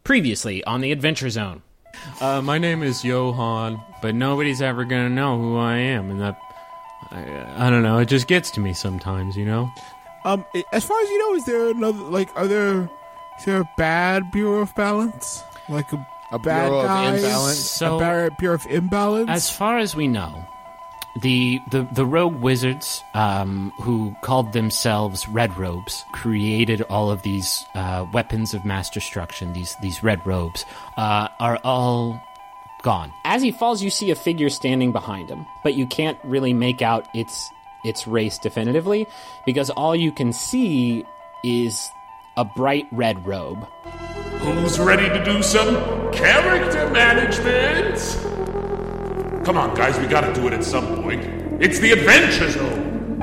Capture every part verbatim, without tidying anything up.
Previously on the Adventure Zone. Uh, my name is Johan, but nobody's ever gonna know who I am, and that I, I don't know. It just gets to me sometimes, you know. Um, as far as you know, is there another like? Are there is there a bad Bureau of Balance? Like a, a bad Bureau guy? of Imbalance? So, a bad Bureau of Imbalance? as far as we know, the the, the rogue wizards um, who called themselves Red Robes created all of these uh, weapons of mass destruction. These these red robes uh, are all gone. As he falls, you see a figure standing behind him, but you can't really make out its its race definitively because all you can see is a bright red robe. Who's ready to do some character management? Come on, guys, we gotta do it at some point. It's the Adventure Zone!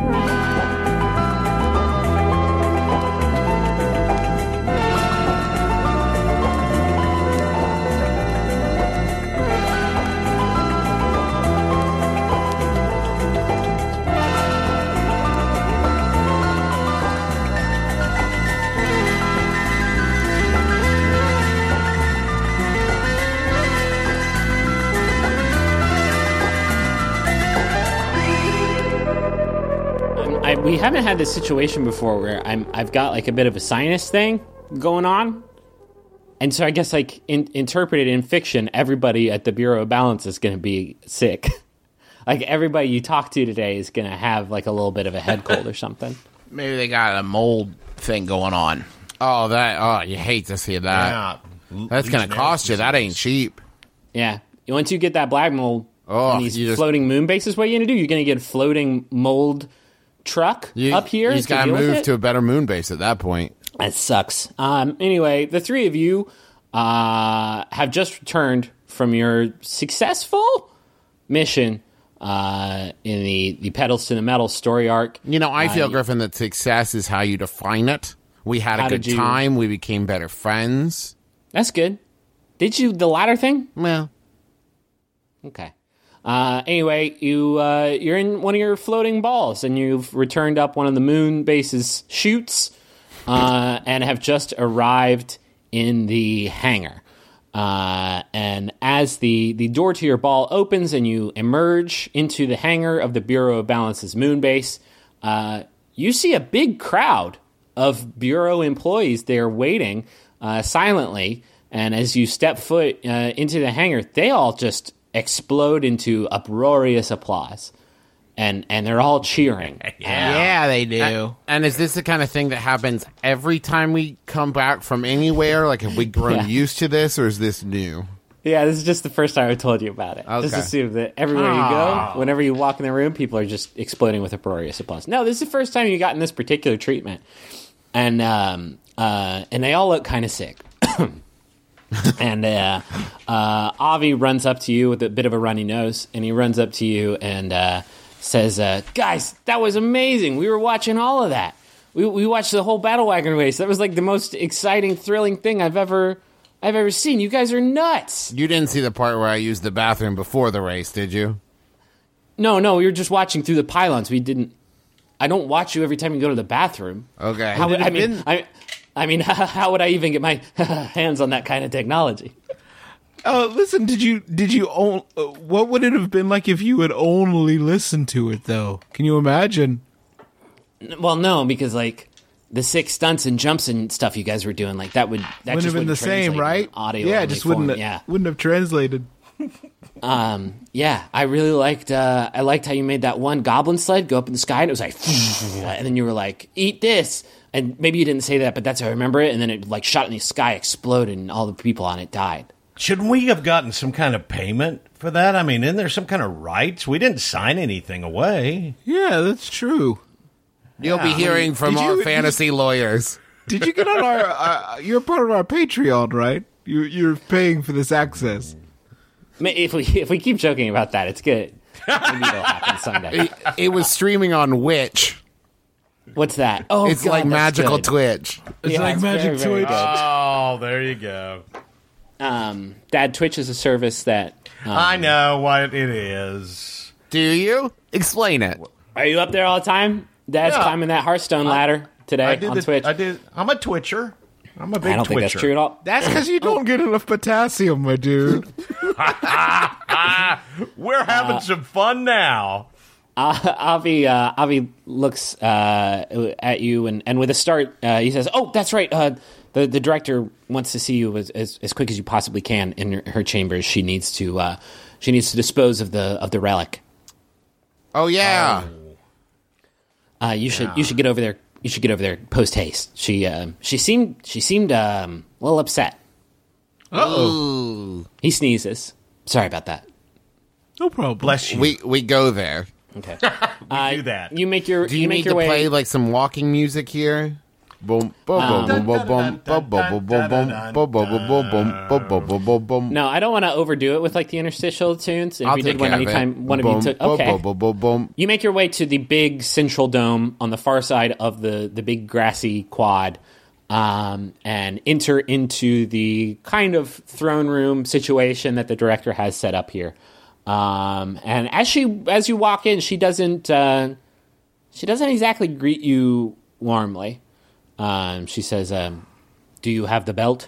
I, we haven't had this situation before where I'm I've got like a bit of a sinus thing going on, and so I guess like in, interpreted in fiction, everybody at the Bureau of Balance is going to be sick. Like everybody you talk to today is going to have like a little bit of a head cold or something. Maybe they got a mold thing going on. Oh, that! Oh, you hate to see that. Yeah. That's gonna cost you. That ain't cheap. Yeah, once you get that black mold Oh, on these you just- floating moon bases, what are you going to do? You're going to get a floating mold truck You, up here. You just to gotta deal with move it? to a better moon base at that point. That sucks. Um, anyway, the three of you uh, have just returned from your successful mission uh, in the, the Pedals to the Metal story arc. You know, I feel, Uh, Griffin, that success is how you define it. We had How a good did you- time. We became better friends. That's good. Did you, the latter thing? Well, Okay. Uh, anyway, you, uh, you're in one of your floating balls, and you've returned up one of the moon base's chutes uh, and have just arrived in the hangar. Uh, and as the, the door to your ball opens and you emerge into the hangar of the Bureau of Balance's moon base, uh, you see a big crowd of Bureau employees there waiting uh, silently. And as you step foot uh, into the hangar, they all just explode into uproarious applause. And and they're all cheering. yeah, they do. And is this the kind of thing that happens every time we come back from anywhere? Like, have we grown Yeah. used to this, or is this new? Yeah, this is just the first time I told you about it. Just Okay. assume that everywhere you go, whenever you walk in the room, people are just exploding with uproarious applause. No, this is the first time you gotten this particular treatment. And um, uh, and they all look kind of sick. And uh, uh, Avi runs up to you with a bit of a runny nose, and he runs up to you and uh, says, uh, guys, that was amazing. We were watching all of that. We, we watched the whole Battle Wagon race. That was like the most exciting, thrilling thing I've ever I've ever seen. You guys are nuts. You didn't see the part where I used the bathroom before the race, did you? No, no, we were just watching through the pylons. We didn't. I don't watch you every time you go to the bathroom. Okay. How would, I mean, Didn't- I, I mean, how would I even get my hands on that kind of technology? Uh, listen, did you did you own? Uh, what would it have been like if you had only listened to it, though? Can you imagine? Well, no, because like the sick stunts and jumps and stuff you guys were doing, like that would that Wouldn't just have been the wouldn't same, translate right? in Audio, yeah, it only just form. wouldn't. Have, Yeah, wouldn't have translated. um, yeah. I really liked. Uh, I liked how you made that one goblin sled go up in the sky, and it was like, and then you were like, "Eat this." And maybe you didn't say that, but that's how I remember it. And then it like shot in the sky, exploded, and all the people on it died. Shouldn't we have gotten some kind of payment for that? I mean, isn't there some kind of rights? We didn't sign anything away. Yeah, that's true. You'll be hearing from Did our you- fantasy lawyers. Did you get on our? Uh, you're part of our Patreon, right? You, you're paying for this access. Ma- If we if we keep joking about that, it's good. Maybe it'll happen someday. It, it was streaming on Witch. What's that? Oh, It's God, like that's magical good. Twitch. It's Yeah, like it's Magic very, very Twitch. good. Oh, there you go. Um, Dad, Twitch is a service that. Um, I know what it is. Do you? Explain it. Are you up there all the time? Dad's Yeah. climbing that Hearthstone ladder today I did on the, Twitch. I did. I'm a Twitcher. I'm a big I don't twitcher. think that's true at all. That's because you don't get enough potassium, my dude. We're having uh, some fun now. Uh, Avi uh, Avi looks uh, at you, and, and with a start, uh, he says, "Oh, that's right. Uh, the the director wants to see you as, as as quick as you possibly can in her, her chambers. She needs to uh, she needs to dispose of the of the relic. Oh yeah. Uh, you should yeah. you should get over there. You should get over there post haste. She uh, she seemed she seemed um, a little upset. Uh oh. He sneezes. Sorry about that. No problem. Bless you. We we go there. Okay. we uh, do that. You make your. Do you, you make need your to way. play like some walking music here? Boom, boom, boom, boom, boom, boom, boom, boom, boom, boom, boom, boom, boom, boom, boom, boom. No, I don't want to overdo it with like the interstitial tunes. If I'll you take did one care of it. anytime, one of Boom, you took. boom, Okay. boom, boom, boom, boom. You make your way to the big central dome on the far side of the the big grassy quad, um, and enter into the kind of throne room situation that the director has set up here. Um, and as she as you walk in, she doesn't uh, she doesn't exactly greet you warmly. Um, she says, um, "Do you have the belt?"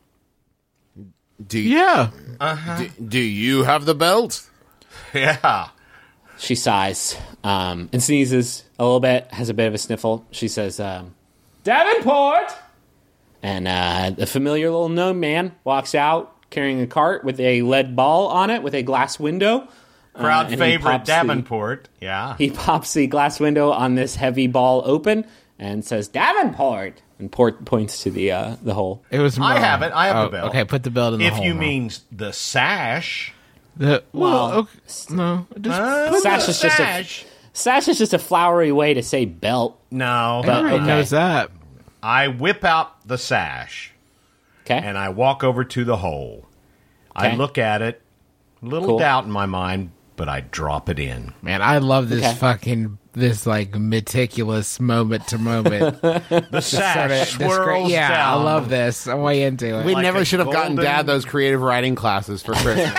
Do you, Yeah. uh-huh. do, do you have the belt? Yeah. She sighs um, and sneezes a little bit, has a bit of a sniffle. She says, um, "Davenport!" And uh, the familiar little gnome man walks out carrying a cart with a lead ball on it with a glass window. Crowd uh, favorite the- Davenport. Yeah. He pops the glass window on this heavy ball open and says, "Davenport!" And Port points to the uh, the hole. It was. I wrong. have it. I have Oh, the belt. Okay, put the belt in the If hole. you now. mean the sash. the well, Well, okay, no, just Uh, put Sash the- is just a sash. sash is just a flowery way to say belt. No. But- Everybody okay. knows that. I whip out the sash Okay. and I walk over to the hole. I Okay. look at it, a little Cool. doubt in my mind, but I drop it in. Man, I love this Okay. fucking this like meticulous moment to moment. The sash swirls yeah, down. I love this. I'm way into it. We Like never a should have gotten golden- Dad those creative writing classes for Christmas.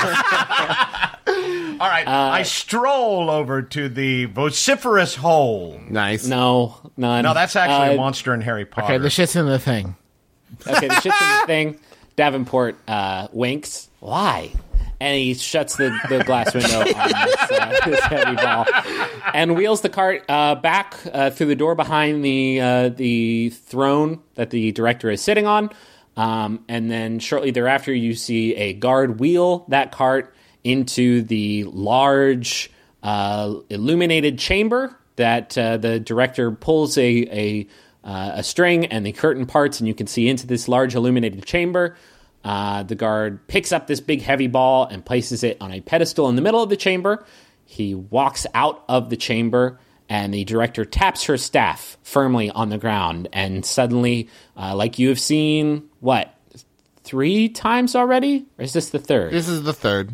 All right, I stroll over to the vociferous hole. Nice. No, none. No, that's actually Uh, a monster in Harry Potter. okay, the shit's in the thing. Okay, the shit's in the thing. Davenport uh, winks. Why? And he shuts the, the glass window on this, uh, this heavy ball and wheels the cart uh, back uh, through the door behind the uh, the throne that the director is sitting on. Um, and then shortly thereafter, you see a guard wheel that cart into the large uh, illuminated chamber that uh, the director pulls a, a, uh, a string and the curtain parts, and you can see into this large illuminated chamber. Uh, the guard picks up this big heavy ball and places it on a pedestal in the middle of the chamber. He walks out of the chamber, and the director taps her staff firmly on the ground. And suddenly, uh, like you have seen, what, three times already? Or is this the third? This is the third.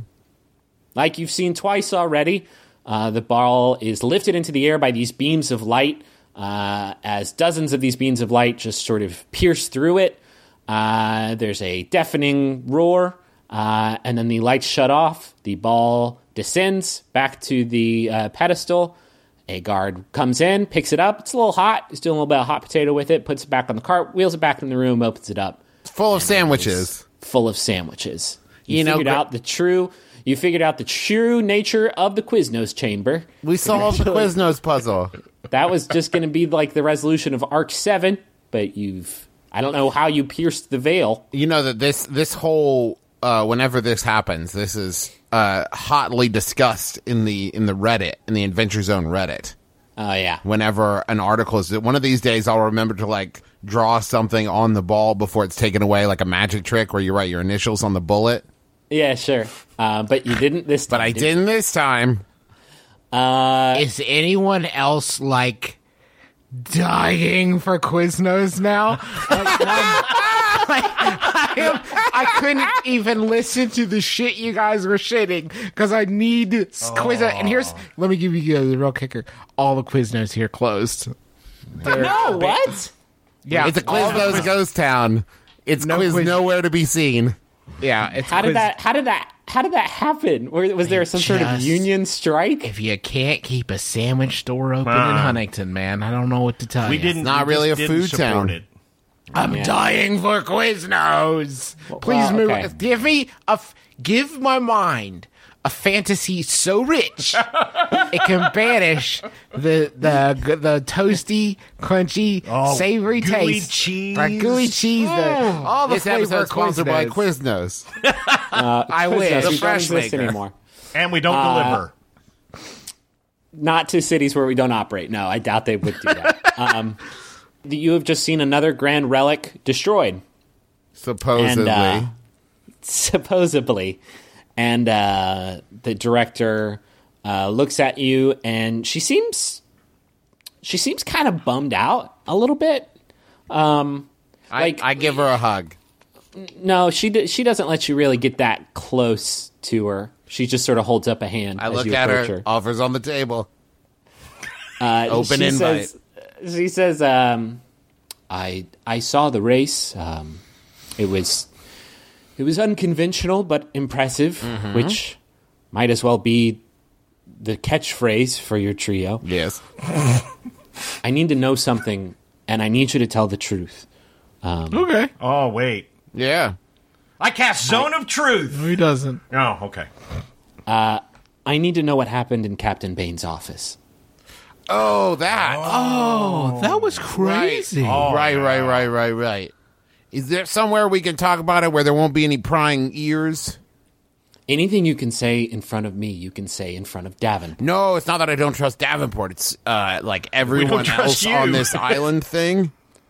Like you've seen twice already, uh, the ball is lifted into the air by these beams of light, uh, as dozens of these beams of light just sort of pierce through it. Uh, there's a deafening roar, uh, and then the lights shut off. The ball descends back to the uh, pedestal. A guard comes in, picks it up. It's a little hot. He's doing a little bit of hot potato with it, puts it back on the cart, wheels it back in the room, opens it up. It's full of sandwiches. Full of sandwiches. You, You know, figured gr- out the true... You figured out the true nature of the Quiznos chamber. We solved the Quiznos puzzle. That was just going to be like the resolution of Arc seven, but you've... I don't know how you pierced the veil. You know that this this whole uh, whenever this happens, this is uh, hotly discussed in the in the Reddit in the Adventure Zone Reddit. Oh, yeah. Whenever an article is, one of these days, I'll remember to like draw something on the ball before it's taken away, like a magic trick where you write your initials on the bullet. Yeah, sure. Uh, but you didn't this time. But I did didn't this time. Uh, Is anyone else like dying for Quiznos now? Like, I'm- like, I, am, I couldn't even listen to the shit you guys were shitting because I need Quiznos. And here's, let me give you the real kicker: all the Quiznos here closed. They're- no, what? Yeah, It's a all the Quiznos Quiz- ghost town. It's No quiz quiz- nowhere to be seen. Yeah, it's How did quiz- that? How did that? How did that happen? Or was there some sort of Just- union strike? If you can't keep a sandwich store open in Huntington, man, I don't know what to tell We you. didn't. not we really just a didn't food support town. It. I'm Yeah. dying for Quiznos. Please well, move. okay. Give me a. F- give my mind a fantasy so rich it can banish the the the toasty, crunchy, Oh, savory gooey taste, cheese. like gooey cheese, the, all the This flavor episode of sponsored by Quiznos. Quiznos. I wish. Quiznos, The we don't fresh exist maker. anymore. And we don't deliver. Not to cities where we don't operate. No, I doubt they would do that. um, you have just seen another grand relic destroyed, Supposedly. And, uh, supposedly. And uh, the director uh, looks at you, and she seems she seems kind of bummed out a little bit. Um, I, like- I give her a hug. no, she d- she doesn't let you really get that close to her. She just sort of holds up a hand I as look you at her, approach her. offers on the table. Uh, Open she invite. Says, she says, um, "I I saw the race. Um, it was it was unconventional but impressive, Mm-hmm. which might as well be the catchphrase for your trio. Yes. I need to know something, and I need you to tell the truth. Okay. Oh, wait. Yeah. I cast Zone of Truth. Who doesn't? Oh, okay. I need to know what happened in Captain Bain's office." Oh, that. Oh, that was crazy. Oh, right, yeah. right, right, right, right. Is there somewhere we can talk about it where there won't be any prying ears? Anything you can say in front of me, you can say in front of Davenport. No, it's not that I don't trust Davenport. It's uh, like everyone trust else you. on this island thing.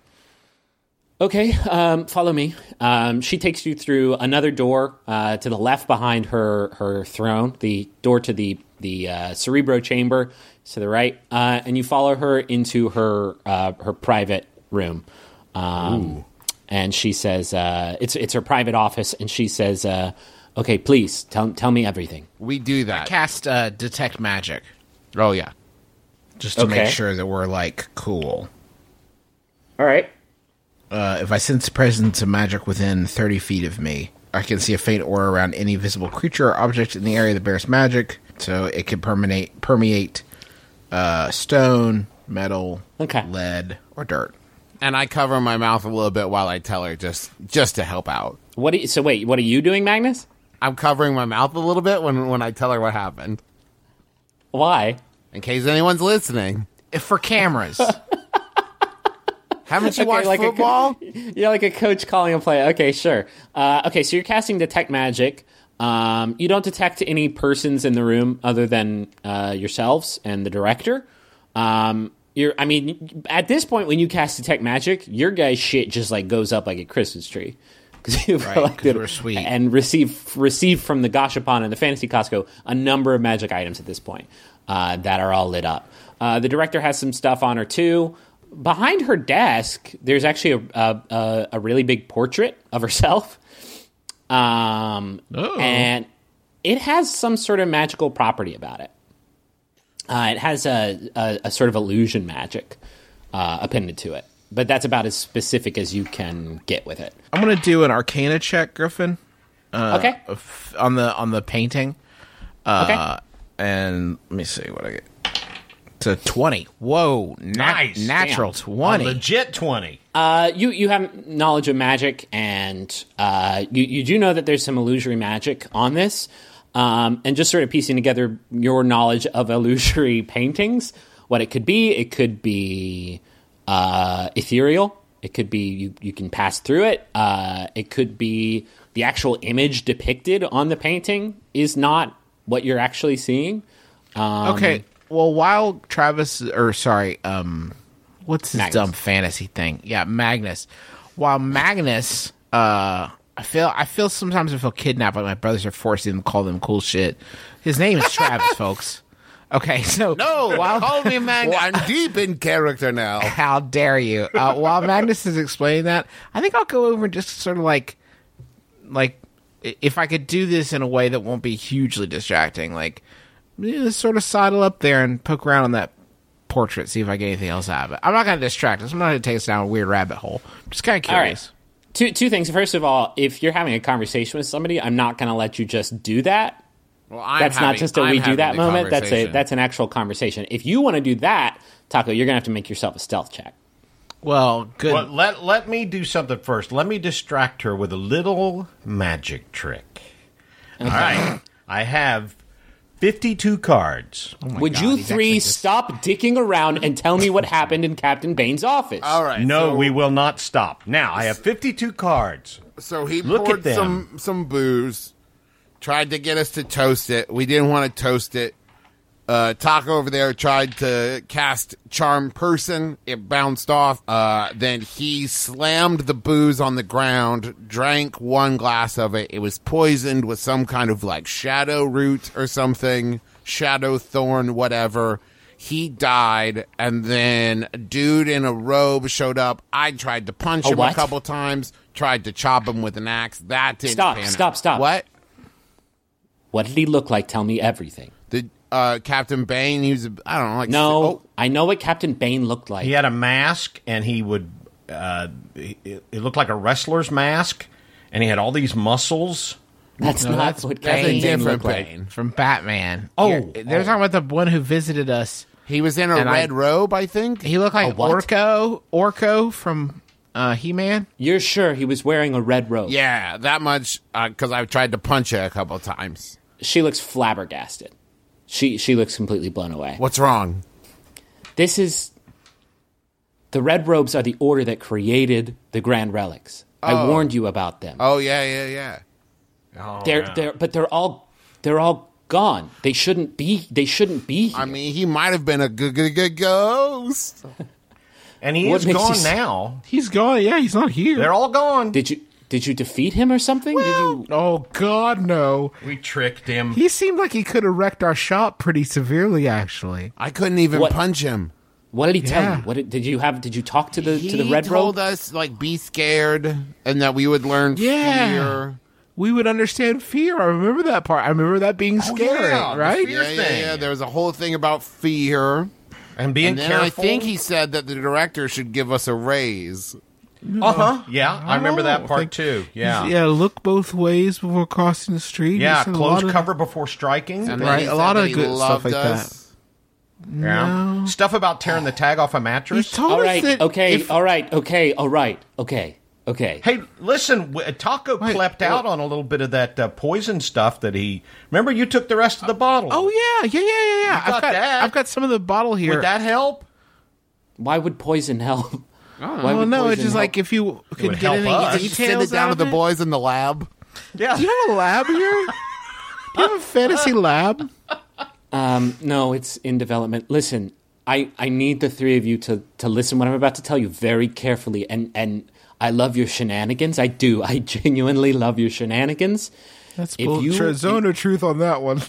Okay, um, follow me. Um, she takes you through another door uh, to the left behind her her throne, the door to the the uh, Cerebro chamber to the right, uh, and you follow her into her uh, her private room. Um, and she says, uh, "It's it's her private office." And she says, uh, "Okay, please tell tell me everything." We do that. Cast uh, detect magic Oh, yeah. just to Okay. make sure that we're like cool. All right. Uh, if I sense the presence of magic within thirty feet of me, I can see a faint aura around any visible creature or object in the area that bears magic, so it can permeate permeate uh, stone, metal, Okay. lead, or dirt. And I cover my mouth a little bit while I tell her just just to help out. What? Do you, so wait, what are you doing, Magnus? I'm covering my mouth a little bit when, when I tell her what happened. Why? In case anyone's listening. If for cameras, Haven't you Okay, watched like a- football? You're like a coach calling a play. Okay, sure. Uh, okay, so you're casting Detect Magic. Um, you don't detect any persons in the room other than uh, yourselves and the director. Um, you're, I mean, at this point, when you cast Detect Magic, your guy's shit just like goes up like a Christmas tree because you've Right, 'cause collected we're sweet. and receive received from the Gashapon and the Fantasy Costco a number of magic items at this point uh, that are all lit up. Uh, the director has some stuff on her too. Behind her desk, there's actually a, a, a, a really big portrait of herself. Um, Oh. And it has some sort of magical property about it. Uh, it has a, a, a sort of illusion magic uh, appended to it. But that's about as specific as you can get with it. I'm gonna do an Arcana check, Griffin, okay. f- on the on the painting. Uh, Okay. And let me see what I get. It's a twenty. Whoa, nat- Nice. natural A twenty. legit twenty. Uh, you you have knowledge of magic, and uh, you you do know that there's some illusory magic on this, um, and just sort of piecing together your knowledge of illusory paintings, what it could be. It could be uh, ethereal. It could be you you can pass through it. Uh, it could be the actual image depicted on the painting is not what you're actually seeing. Um, Okay. Well, while Travis, or sorry, um, what's his Magnus. dumb fantasy thing? Yeah, Magnus. While Magnus, uh, I feel, I feel sometimes I feel kidnapped. Like my brothers are forcing him to call them cool shit. His name is Travis, folks. Okay, so No, while call me Mag. I'm deep in character now. how dare you? Uh, while Magnus is explaining that, I think I'll go over and just sort of like, like, i- if I could do this in a way that won't be hugely distracting, like, you know, sort of sidle up there and poke around on that portrait, see if I get anything else out of it. I'm not going to distract us. I'm not going to take us down a weird rabbit hole. I'm just kind of All right. curious. Two two things. First of all, if you're having a conversation with somebody, I'm not going to let you just do that. Well, I'm That's not having- just a I'm we do having that the moment. That's a conversation. that's an actual conversation. If you want to do that, Taco, you're going to have to make yourself a stealth check. Well, good. Well, let let me do something first. Let me distract her with a little magic trick. All right. I have fifty-two cards. Would God, you he's three actually just- stop dicking around and tell me what happened in Captain Bain's office? All right. No, so, we will not stop. Now, I have fifty-two cards. So he Look poured at them. some some booze, tried to get us to toast it. We didn't want to toast it. Uh, Taco over there tried to cast Charm Person. It bounced off. Uh, then he slammed the booze on the ground, drank one glass of it. It was poisoned with some kind of like shadow root or something, shadow thorn, whatever. He died, and then a dude in a robe showed up. I tried to punch A him what? a couple times, tried to chop him with an axe. That didn't Stop, pan out. stop, stop. What? What did he look like? Tell me everything. The uh, Captain Bane, he was, a- I don't know, like No, oh, I know what Captain Bane looked like. He had a mask, and he would. Uh, it, it looked like a wrestler's mask, and he had all these muscles. That's No, not that's- what that's Captain a Bane different looked like. Bane. From Batman. Oh, You're- they're oh. talking about the one who visited us. He was in a And I- red robe, I think. He looked like A what? Orko, Orko from uh, He-Man. You're sure he was wearing a red robe? Yeah, that much, because I tried to punch it a couple times. She looks flabbergasted. She she looks completely blown away. What's wrong? This is the red robes are the order that created the Grand Relics. I Oh. warned you about them. Oh, yeah, yeah, yeah. Oh, they're yeah. they're but they're all they're all gone. They shouldn't be. They shouldn't be here. I mean, he might have been a g- g- g- ghost. and he What is makes gone you s- now. He's gone. Yeah, he's not here. They're all gone. did you did you defeat him or something? did you? Oh, God, no. We tricked him. He seemed like he could have wrecked our shop pretty severely, actually. I couldn't even What? punch him. What did he tell Yeah. you? What did, did you have? Did you talk to the he to the red told robe? us, like, be scared, and that we would learn Yeah. fear. We would understand fear. I remember that part. I remember that being scary, yeah, the right? fear- Yeah, yeah, thing. yeah. There was a whole thing about fear. and being And then careful. I think he said that the director should give us a raise. Uh huh. Yeah, I remember that Oh, part like- too. Yeah. Yeah, look both ways before crossing the street. Yeah, He said a close lot of- cover before striking. And then Right, he a said lot that of he good stuff loved like us. Yeah. Stuff about tearing the tag off a He mattress. told All us right. that Okay. if- all right. Okay. All right. Okay. Okay. Hey, listen, w- Taco Wait, klept out on a little bit of that uh, poison stuff that he. Remember, you took the rest of the bottle. Oh yeah, yeah, yeah, yeah, yeah. You I've got got that. I've got some of the bottle here. Would that help? Why would poison help? Why Oh would no, it's poison just help? like if you could would get help any us. Just send details it down out to of the it. boys in the lab. Yeah. Do you have a lab here? Do you have a fantasy lab? Um, no, it's in development. Listen, I, I need the three of you to, to listen what I'm about to tell you very carefully. And, and I love your shenanigans. I do. I genuinely love your shenanigans. That's If bull- you- tr- zone of truth on that one.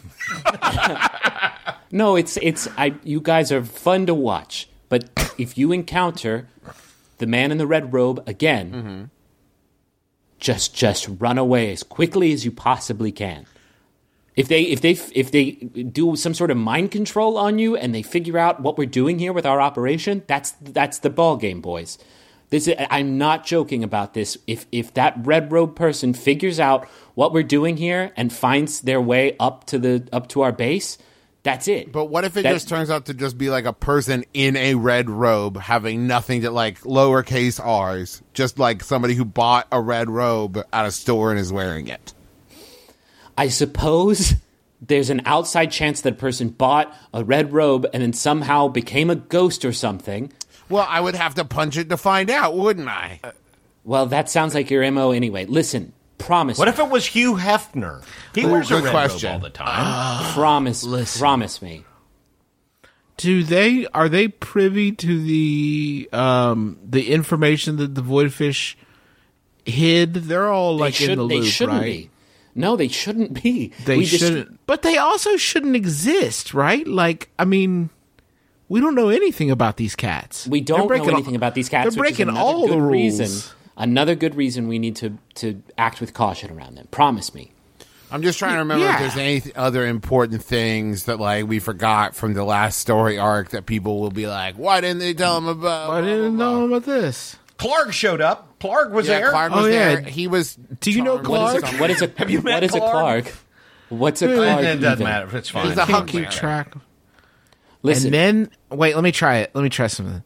No, it's it's I. You guys are fun to watch, but if you encounter the man in the red robe again, just just run away as quickly as you possibly can. If they if they if they do some sort of mind control on you and they figure out what we're doing here with our operation, that's that's the ball game, boys. This is, I'm not joking about this. If if that red robe person figures out what we're doing here and finds their way up to the up to our base, that's it. But what if it That- just turns out to just be like a person in a red robe having nothing to like lowercase r's, just like somebody who bought a red robe at a store and is wearing it? I suppose there's an outside chance that a person bought a red robe and then somehow became a ghost or something. Well, I would have to punch it to find out, wouldn't I? Well, that sounds like your M O anyway. Listen, promise What me, if it was Hugh Hefner? He Ooh, wears a good red question. robe all the time. promise, listen. promise me. Do they are they privy to the um the information that the Voidfish hid? They're all They like should, in the they loop, shouldn't right? be. No, they shouldn't be. They We just- shouldn't, but they also shouldn't exist, right? Like, I mean, we don't know anything about these cats. We They're don't know breaking anything all- about these cats. They're which is breaking another all good the rules. Reason, another good reason we need to to act with caution around them. Promise me. I'm just trying to remember Yeah. if there's any th- other important things that like we forgot from the last story arc that people will be like, why didn't they tell them about? I didn't know about this. Clark showed up. Clark was Yeah, there. Clark was Oh, yeah. there. He was. Do you know charmed What is Clark? a, what is a Have you met what is a Clark? Clark? What's a It Clark? It doesn't even? matter. It's fine. He's a Can't keep huckleberry. track. Listen, And then wait, let me try it. Let me try something.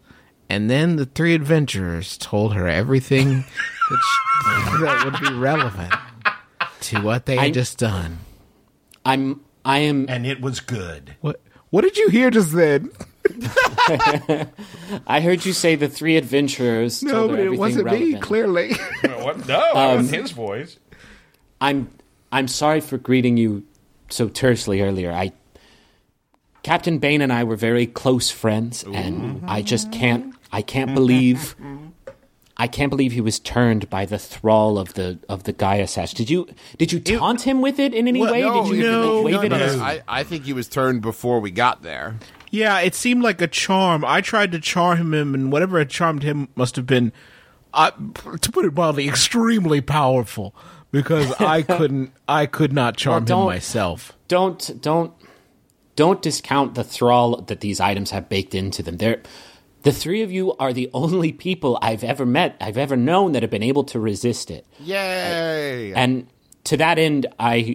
And then the three adventurers told her everything that, she, that would be relevant to what they had I- just done. I'm. I am. And it was good. What What did you hear just then? I heard you say the three adventurers. No, told her but it everything wasn't me, relevant. clearly. What? No, that was his voice. I'm. I'm sorry for greeting you so tersely earlier. I. Captain Bane and I were very close friends, and I just can't. I can't believe. I can't believe he was turned by the thrall of the of the Gaia Sash. Did you did you taunt him with it in any Well, way? no, did you no, wave no, it no. in his I, I think he was turned before we got there. Yeah, it seemed like a charm. I tried to charm him, and whatever had charmed him must have been, uh, to put it mildly, extremely powerful. Because I couldn't, I could not charm Well, him don't- myself. don't don't don't discount the thrall that these items have baked into them. They're, the three of you are the only people I've ever met, I've ever known that have been able to resist it. Yay! And to that end, I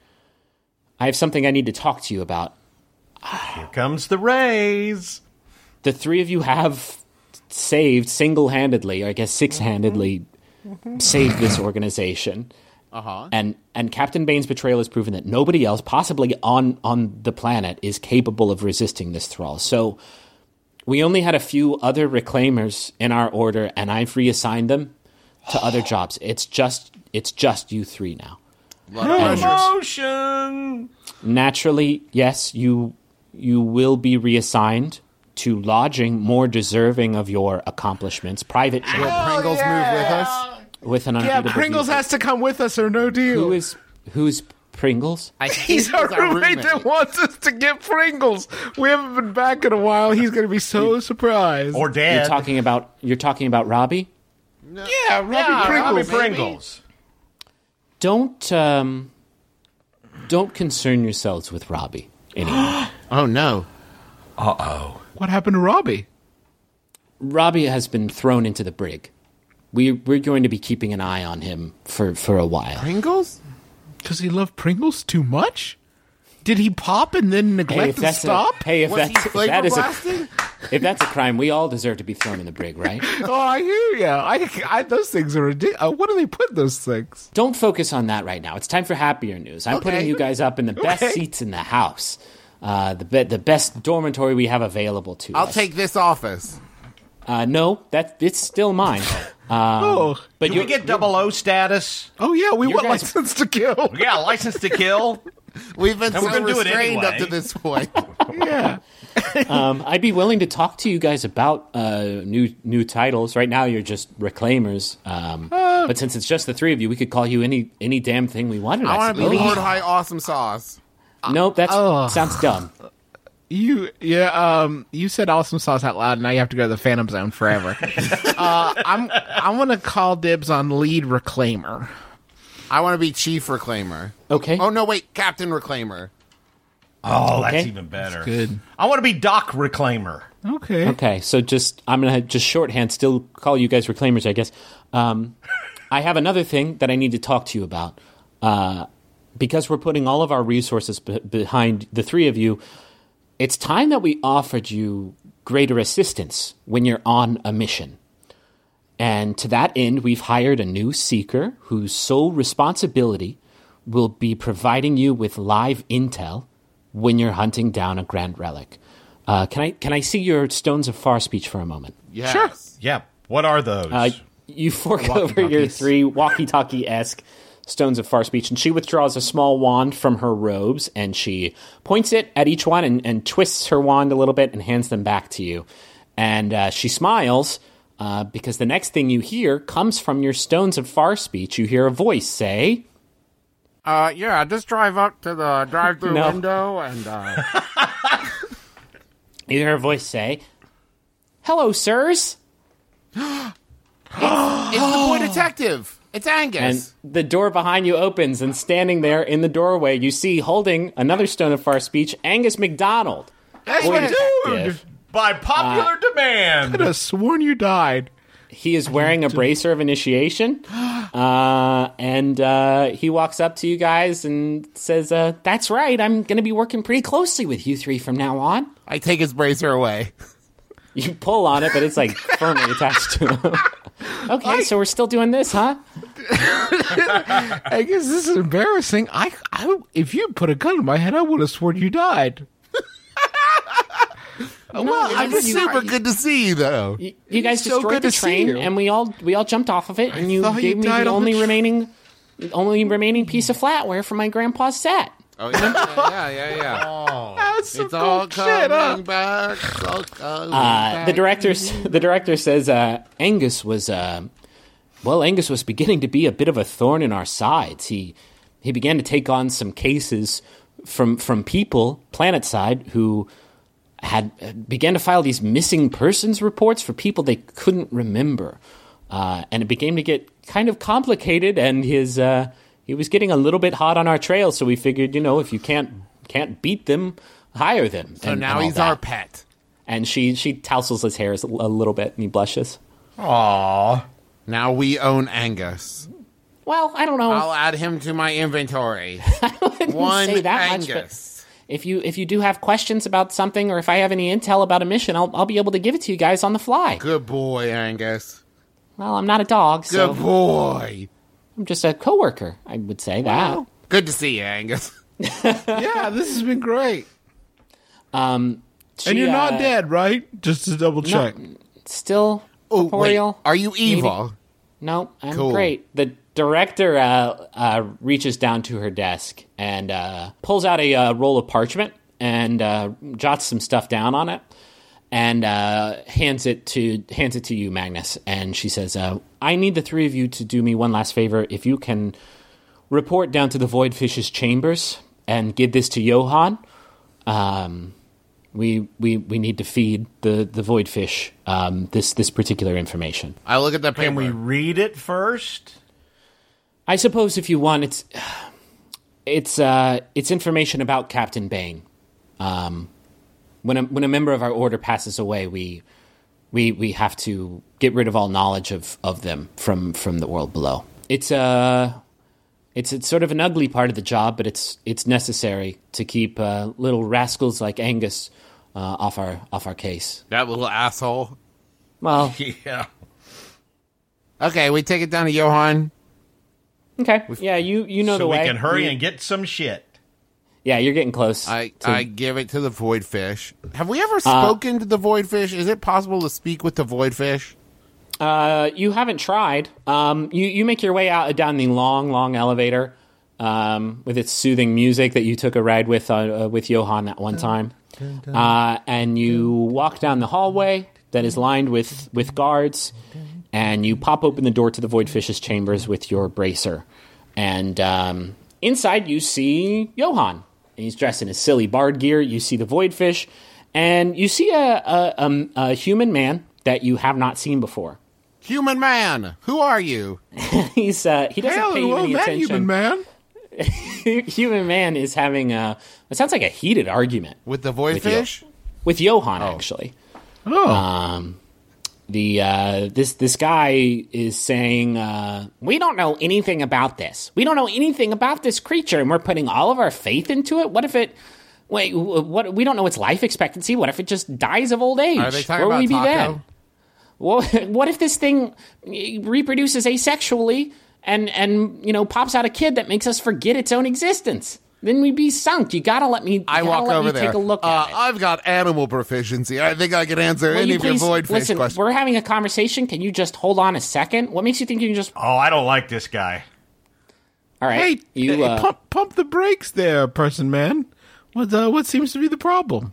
I have something I need to talk to you about. Here comes the raise. The three of you have saved single-handedly, or I guess six-handedly, saved this organization. Uh-huh. And and Captain Bane's betrayal has proven that nobody else, possibly on on the planet, is capable of resisting this thrall. So we only had a few other reclaimers in our order, and I've reassigned them to other jobs. It's just it's just you three now. Promotion. Naturally, yes, you you will be reassigned to lodging more deserving of your accomplishments, private Will chambers Pringles move with us? with an Yeah, unbeatable Pringles visa. has to come with us or no deal. Who is who's Pringles? I He's our roommate that wants us to get Pringles. We haven't been back in a while. He's going to be so surprised. Or You're dad. talking about you're talking about Robbie? yeah, Robbie yeah, Pringles. Robbie Pringles. Don't um don't concern yourselves with Robbie anymore. Oh, no. Uh-oh. What happened to Robbie? Robbie has been thrown into the brig. We we're going to be keeping an eye on him for, for a while. Pringles? Does he love Pringles too much? Did he pop and then Hey, neglect if to that's stop? a, hey, if Was he that's if flavor that is a blasting? if that's a crime, we all deserve to be thrown in the brig, right? Oh, I hear ya. I, I, those things are ridiculous. Uh, what do they put those things? Don't focus on that right now. It's time for happier news. I'm putting Okay. you guys up in the best Okay. seats in the house, uh, the be- the best dormitory we have available to I'll us. take this office. Uh, no, that it's still mine. Um, Oh, but Do you we get double O status? oh yeah, we Your want guys- license to kill. Yeah, license to kill. We've been And we're so gonna do it restrained up anyway. to this point. Yeah. Um, I'd be willing to talk to you guys about uh, new new titles. Right now, you're just reclaimers. Um, Uh, but since it's just the three of you, we could call you any any damn thing we wanted. I I, want to be suppose. Lord High Awesome Sauce. Nope, that Ugh. sounds dumb. You yeah um you said awesome sauce out loud. Now you have to go to the Phantom Zone forever. uh, I'm I'm gonna call dibs on lead reclaimer. I want to be Chief Reclaimer. Okay. Oh, no, wait. Captain Reclaimer. Oh, that's Okay. even better. Good. I want to be Doc Reclaimer. Okay. Okay, so just I'm gonna just shorthand, still call you guys reclaimers, I guess. Um, I have another thing that I need to talk to you about uh, because we're putting all of our resources be- behind the three of you. It's time that we offered you greater assistance when you're on a mission. And to that end, we've hired a new seeker whose sole responsibility will be providing you with live intel when you're hunting down a grand relic. Uh, can I can I see your Stones of Far Speech for a moment? Yes. Sure. Yeah. What are those? Uh, you fork over your Walkie-talkies. three walkie-talkie-esque Stones of Far Speech, and she withdraws a small wand from her robes, and she points it at each one and, and twists her wand a little bit and hands them back to you. And uh, she smiles uh, because the next thing you hear comes from your Stones of Far Speech. You hear a voice say, Uh, yeah, just drive up to the drive-through No. window and, uh... you hear a voice say, "Hello, sirs." it's the boy detective. It's Angus. And the door behind you opens, and standing there in the doorway, you see, holding another Stone of Far Speech, Angus McDonald. Hey, Boy dude. detective. By popular demand. Could have sworn you died. He is wearing a bracer of initiation, uh, and uh, he walks up to you guys and says, uh, "That's right, I'm going to be working pretty closely with you three from now on." I take his bracer away. You pull on it, but it's like firmly attached to him. Okay, so we're still doing this, huh? I guess this is embarrassing. I, I, if you put a gun in my head, I would have sworn you died. Well, I'm you- super good to see you, though. You, you guys So destroyed good the to see train, you. and we all we all jumped off of it, and you thought you gave me died the on the only tr- remaining only remaining piece of flatware from my grandpa's set. Oh, yeah, yeah, yeah, yeah. That's some It's all bullshit, huh? coming back. It's all coming Uh, back. the director the director says uh, Angus was uh, well, Angus was beginning to be a bit of a thorn in our sides. He he began to take on some cases from from people planetside who had began to file these missing persons reports for people they couldn't remember, uh, and it began to get kind of complicated. And his uh, he was getting a little bit hot on our trail, so we figured, you know, if you can't can't beat them, hire them. So and- now and all he's that. our pet. And she she tousles his hair a little bit, and he blushes. Aw. Now we own Angus. Well, I don't know. I'll add him to my inventory. I wouldn't One say that much, but Angus. if you if you do have questions about something, or if I have any intel about a mission, I'll I'll be able to give it to you guys on the fly. Good boy, Angus. Well, I'm not a dog, so Good boy. I'm just a coworker. I would say that. Good to see you, Angus. Yeah, this has been great. Um, she, And you're not uh, dead, right? Just to double check. Still Oh, wait. corporeal. Are you evil? No, I'm Cool. great. The director uh, uh, reaches down to her desk and uh, pulls out a uh, roll of parchment and uh, jots some stuff down on it, and uh, hands it to hands it to you, Magnus. And she says, uh, "I need the three of you to do me one last favor. If you can report down to the Voidfish's chambers and give this to Johan." Um, We, we we need to feed the the voidfish um, this this particular information. I look at the paper. Can we read it first? I suppose if you want, it's it's uh, it's information about Captain Bane. Um, when a when a member of our order passes away, we we we have to get rid of all knowledge of, of them from, from the world below. It's uh it's it's sort of an ugly part of the job, but it's it's necessary to keep uh, little rascals like Angus uh, off our off our case. That little asshole. Well, Yeah. Okay, we take it down to Johan. okay, yeah, you you know So the we way. can hurry You- and get some shit. Yeah, you're getting close. I, to- I give it to the voidfish. Have we ever spoken to the voidfish? Is it possible to speak with the voidfish? Uh, you haven't tried. Um, you you make your way out down the long, long elevator, um, with its soothing music that you took a ride with uh, uh, with Johan that one time, uh, and you walk down the hallway that is lined with with guards, and you pop open the door to the Voidfish's chambers with your bracer, and um, inside you see Johan. He's dressed in his silly bard gear. You see the Voidfish, and you see a a, a, a human man that you have not seen before. Human man, who are you? He's uh, he doesn't Hell, pay you well, any that attention. human man. Human man is having a it sounds like a heated argument With the With voidfish? with Johan actually. Oh, Um, the uh, this this guy is saying uh, we don't know anything about this. We don't know anything about this creature, and we're putting all of our faith into it. What if it? Wait, what? We don't know its life expectancy. What if it just dies of old age? Are they talking Where will about we be Taco? then? Well, what if this thing reproduces asexually and and you know pops out a kid that makes us forget its own existence? Then we'd be sunk. You gotta let me. You I gotta walk let over me there. Take a look uh, at it. I've got animal proficiency. I think I can answer Will any you of your please voidfish listen? questions. We're having a conversation. Can you just hold on a second? What makes you think you can just? Oh, I don't like this guy. All right, hey, you. hey, Uh, pump, pump the brakes there, person man. What uh, what seems to be the problem?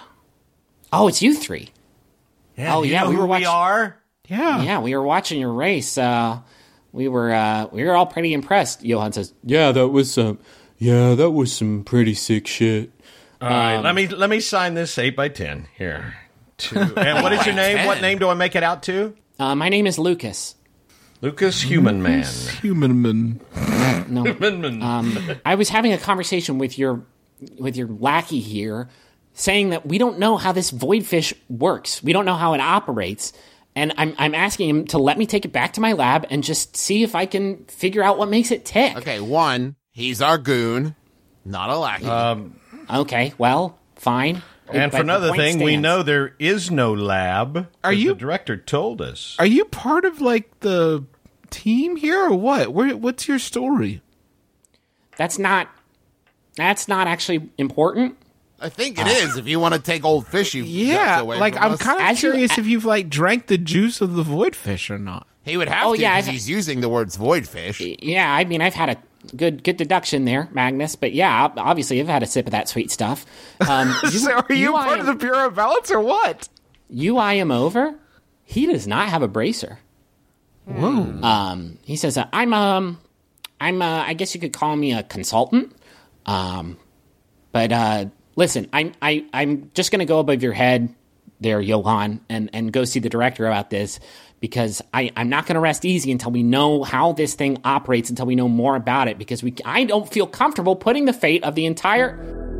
oh, it's you three. Yeah, Oh, you yeah, know we who were we watching- are. Yeah, Yeah, we were watching your race. Uh, we were uh, we were all pretty impressed. Johan says, Yeah, that was some. Yeah, that was some pretty sick shit. All right, let me let me sign this eight by ten here. Two. And what is your name? What name do I make it out to? uh, "My name is Lucas. Lucas Human Man. human man. No, Human Man. um, I was having a conversation with your with your lackey here, saying that we don't know how this voidfish works. We don't know how it operates." And I'm I'm asking him to let me take it back to my lab and just see if I can figure out what makes it tick. Okay, one, he's our goon, not a lackey. Okay, well, fine. And but for the another point thing, we stands. know there is no lab. Are 'cause you- The director told us. Are you part of like the team here or what? Where, what's your story? That's not. That's not actually important. I think it is. If you want to take old fishy, Yeah, guts away like from I'm us. kind of As you- curious if you've like drank the juice of the void fish or not. He would have Oh, to yeah, because I've- he's using the words void fish. Yeah, I mean, I've had a good good deduction there, Magnus. But yeah, ob- obviously, I've had a sip of that sweet stuff. Um, you, So are you, eye part of the him- Bureau of Balance or what? You eye him over. He does not have a bracer. Whoa. Um, he says, uh, "I'm um, I'm uh, I guess you could call me a consultant. Um, but uh, listen, I'm I I'm just gonna go above your head there, Johan, and and go see the director about this." Because I, I'm not going to rest easy until we know how this thing operates, until we know more about it. Because we, I don't feel comfortable putting the fate of the entire.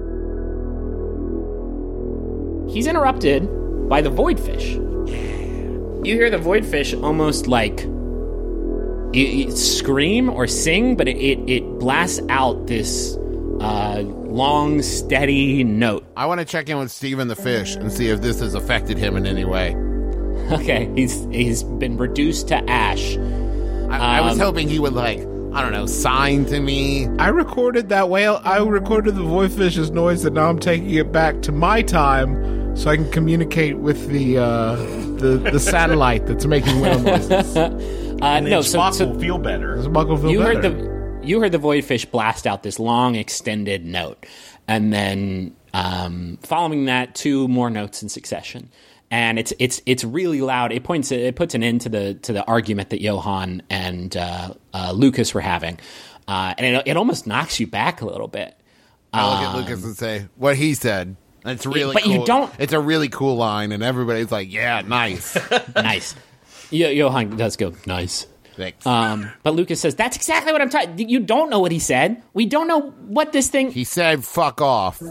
He's interrupted by the voidfish. You hear the voidfish almost like it, it scream or sing, but it, it, it blasts out this uh, long, steady note. I want to check in with Steven the fish and see if this has affected him in any way. Okay, he's he's been reduced to ash. I, I was Um, hoping he would, like, I don't know, sign to me. I recorded that whale. I recorded the void fish's noise, and now I'm taking it back to my time so I can communicate with the uh, the, the satellite that's making whale noises. Uh, And no, then so, Spock so will feel better. Does Buckle feel you better? heard the you heard the voidfish blast out this long, extended note, and then um, following that, two more notes in succession. And it's it's it's really loud. It points it puts an end to the to the argument that Johan and uh, uh, Lucas were having, uh, and it, it almost knocks you back a little bit. I look at Lucas and say what he said. It's really but cool. you don't- It's a really cool line, and everybody's like, yeah, nice. Nice. Yo- Johan does go nice. Thanks. Um, but Lucas says that's exactly what I'm talking. You don't know what he said. We don't know what this thing. He said, fuck off.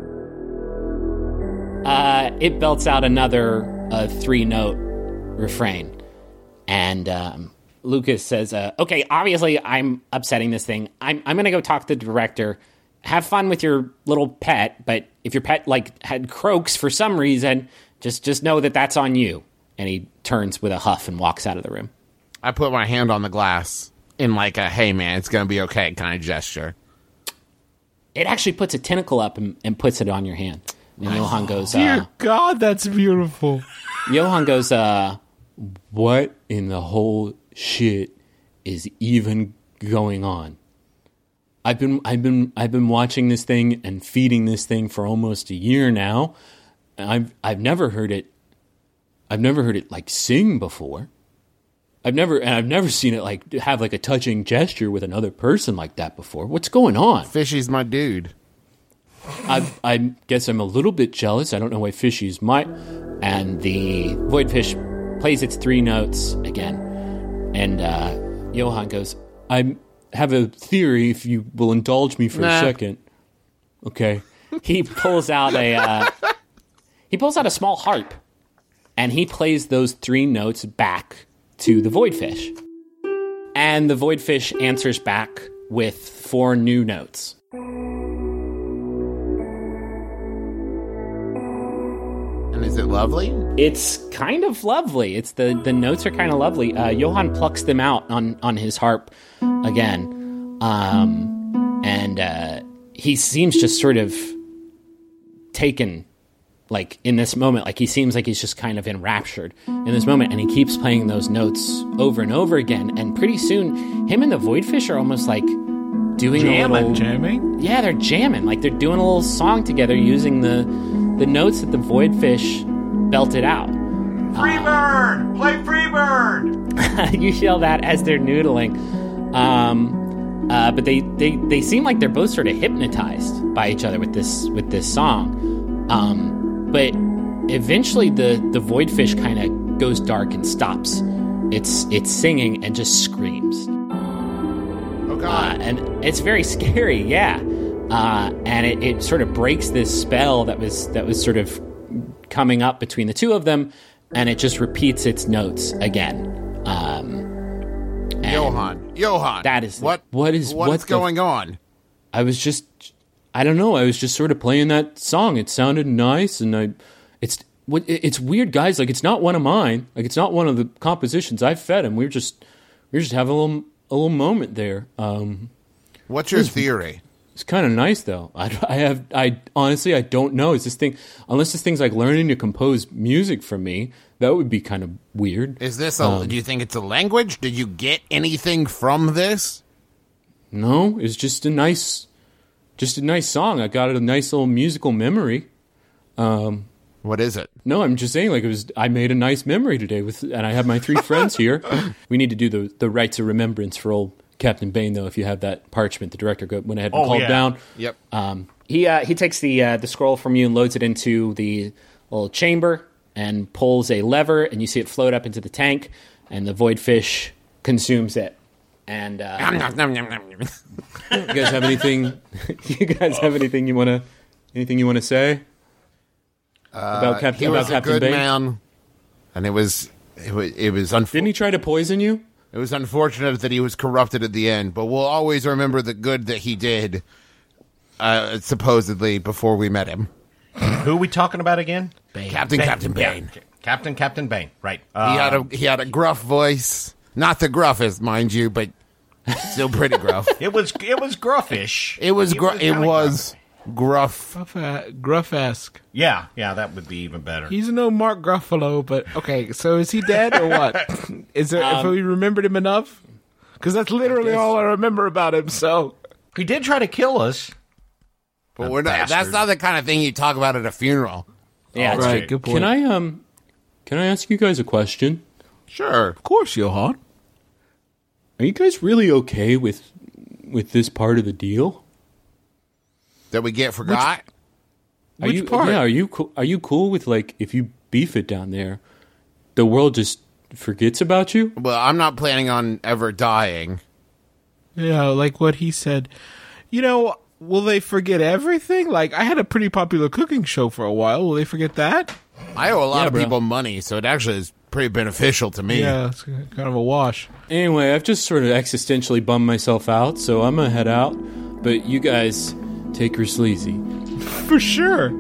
Uh, it belts out another uh, three-note refrain, and um, Lucas says, uh, "Okay, obviously I'm upsetting this thing. I'm I'm gonna go talk to the director. Have fun with your little pet, but if your pet like had croaks for some reason, just just know that that's on you." And he turns with a huff and walks out of the room. I put my hand on the glass in like a, hey, man, it's going to be okay kind of gesture. It actually puts a tentacle up and, and puts it on your hand. And Johan goes, Dear uh, God, that's beautiful. Johan goes, uh, what in the whole shit is even going on? I've been, I've been, I've been watching this thing and feeding this thing for almost a year now. And I've, I've never heard it. I've never heard it like sing before. I've never, and I've never seen it like have like a touching gesture with another person like that before. What's going on? Fishy's my dude. I, I guess I'm a little bit jealous. I don't know why Fishy's my... And the voidfish plays its three notes again. And uh, Johan goes, I have a theory, if you will indulge me for Nah. a second. Okay. He pulls out a... Uh, he pulls out a small harp. And he plays those three notes back to the voidfish. And the voidfish answers back with four new notes. And is it lovely? It's kind of lovely. It's the, the notes are kind of lovely. Uh, Johan plucks them out on, on his harp again. Um, and uh, he seems just sort of taken, like, in this moment. Like, he seems like he's just kind of enraptured in this moment. And he keeps playing those notes over and over again. And pretty soon, him and the voidfish are almost, like, doing a little... Jamming? Yeah, they're jamming. Like, they're doing a little song together using the the notes that the voidfish belted out. Freebird! Play Freebird! You yell that as they're noodling. Um, uh, but they, they, they seem like they're both sort of hypnotized by each other with this with this song. Um, but eventually the, the voidfish kind of goes dark and stops. It's it's singing and just screams. Oh, Uh, God. and it's very scary, yeah. Uh, and it, it sort of breaks this spell that was that was sort of coming up between the two of them, and it just repeats its notes again. Um, and Johan. Johan. that is- what? what is- What's what the- going on? I was just, I I don't know. I was just sort of playing that song. It sounded nice, and I, it's what it's weird, guys. Like it's not one of mine. Like it's not one of the compositions I fed him. We were just we were just having a little a little moment there. Um, What's your theory? It's kind of nice though. I, I have I honestly I don't know. Is this thing unless this thing's like learning to compose music for me? That would be kind of weird. Is this a? Um, do you think it's a language? Did you get anything from this? No, it's just a nice, just a nice song. I got a nice little musical memory. Um, What is it? no, I'm just saying, like it was. I made a nice memory today with, and I have my three friends here. We need to do the the rites of remembrance for old Captain Bane, though. If you have that parchment, the director go, went ahead and Oh, called yeah. down. Yep. Um, he uh, he takes the uh, the scroll from you and loads it into the little chamber and pulls a lever, and you see it float up into the tank, and the void fish consumes it. And uh, You guys have anything? You guys have anything you want to? Anything you want to say about Captain He about was a Captain good Bane? man, and it was it was it was, unf- Didn't he try to poison you? it was unfortunate that he was corrupted at the end. But we'll always remember the good that he did, uh, supposedly before we met him. Who are we talking about again? Captain Captain Bane. Yeah, Captain Captain Bane. Right. Uh, He had a he had a gruff voice, not the gruffest, mind you, but still pretty gruff. It was it was gruffish. It was gru- it kinda was gruff. Gruff- Gruff-esque. Yeah, yeah, that would be even better. He's no Mark Gruffalo, but okay. So is he dead or what? Is there? if we remembered him enough? Because that's literally all I remember about him. So He did try to kill us. But we're not, that's bastard. not the kind of thing you talk about at a funeral. yeah, it's right, true. good point. Can I um? Can I ask you guys a question? Sure. Of course, Johan. Are you guys really okay with with this part of the deal? That we get forgot. Are Which you, part? Yeah, are you co- are you cool with like if you beef it down there, the world just forgets about you? Well, I'm not planning on ever dying. Yeah, like what he said. You know, will they forget everything? Like, I had a pretty popular cooking show for a while. Will they forget that? I owe a lot Yeah, of bro. people money, so it actually is pretty beneficial to me. Yeah, it's kind of a wash. Anyway, I've just sort of existentially bummed myself out, so I'm gonna head out. But you guys take her sleazy. For sure.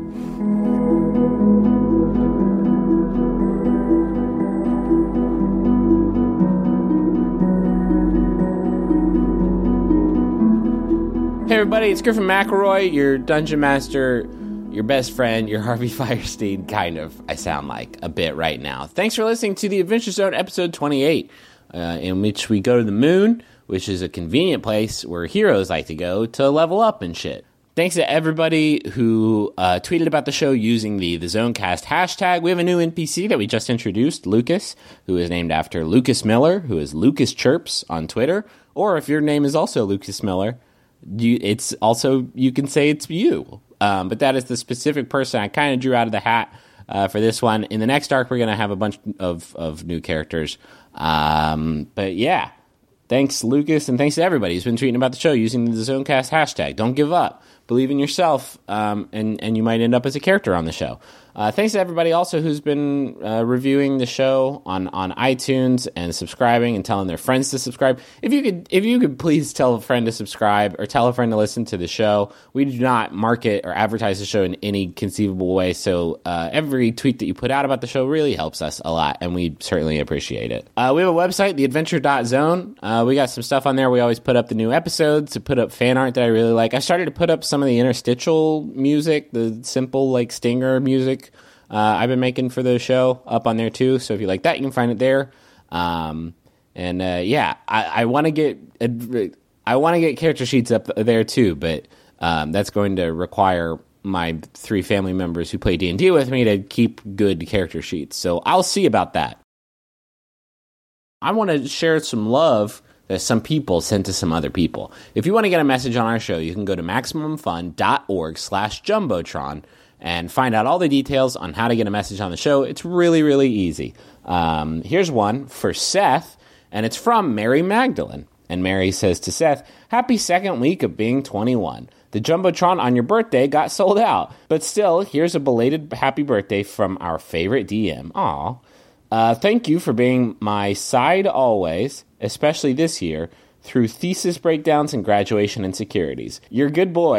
Hey everybody, it's Griffin McElroy, your dungeon master, your best friend, your Harvey Firestein, kind of, I sound like, a bit right now. Thanks for listening to the Adventure Zone episode twenty-eight, uh, in which we go to the moon, which is a convenient place where heroes like to go to level up and shit. Thanks to everybody who uh, tweeted about the show using the The Zonecast hashtag. We have a new N P C that we just introduced, Lucas, who is named after Lucas Miller, who is Lucas Chirps on Twitter. Or if your name is also Lucas Miller, you, it's also, you can say it's you. Um, but that is the specific person I kind of drew out of the hat uh, for this one. In the next arc, we're going to have a bunch of, of new characters. Um, but yeah, thanks, Lucas, and thanks to everybody who's been tweeting about the show using the Zonecast hashtag. Don't give up. Believe in yourself, um, and, and you might end up as a character on the show. Uh, thanks to everybody also who's been uh, reviewing the show on, on iTunes and subscribing and telling their friends to subscribe. If you could, if you could please tell a friend to subscribe or tell a friend to listen to the show. We do not market or advertise the show in any conceivable way, so uh, every tweet that you put out about the show really helps us a lot, and we certainly appreciate it. Uh, we have a website, the adventure dot zone. Uh, we got some stuff on there. We always put up the new episodes, to put up fan art that I really like. I started to put up some of the interstitial music, the simple like stinger music uh, I've been making for the show up on there too. So if you like that, you can find it there. Um, and uh, yeah, I, I want to get I want to get character sheets up there too, but um, that's going to require my three family members who play D and D with me to keep good character sheets. So I'll see about that. I want to share some love that some people sent to some other people. If you want to get a message on our show, you can go to MaximumFun.org slash Jumbotron and find out all the details on how to get a message on the show. It's really, really easy. Um, here's one for Seth, and it's from Mary Magdalene. And Mary says to Seth, "Happy second week of being twenty-one. The Jumbotron on your birthday got sold out. But still, here's a belated happy birthday from our favorite D M. Aw. Uh, thank you for being my side always, especially this year, through thesis breakdowns and graduation insecurities. You're a good boy,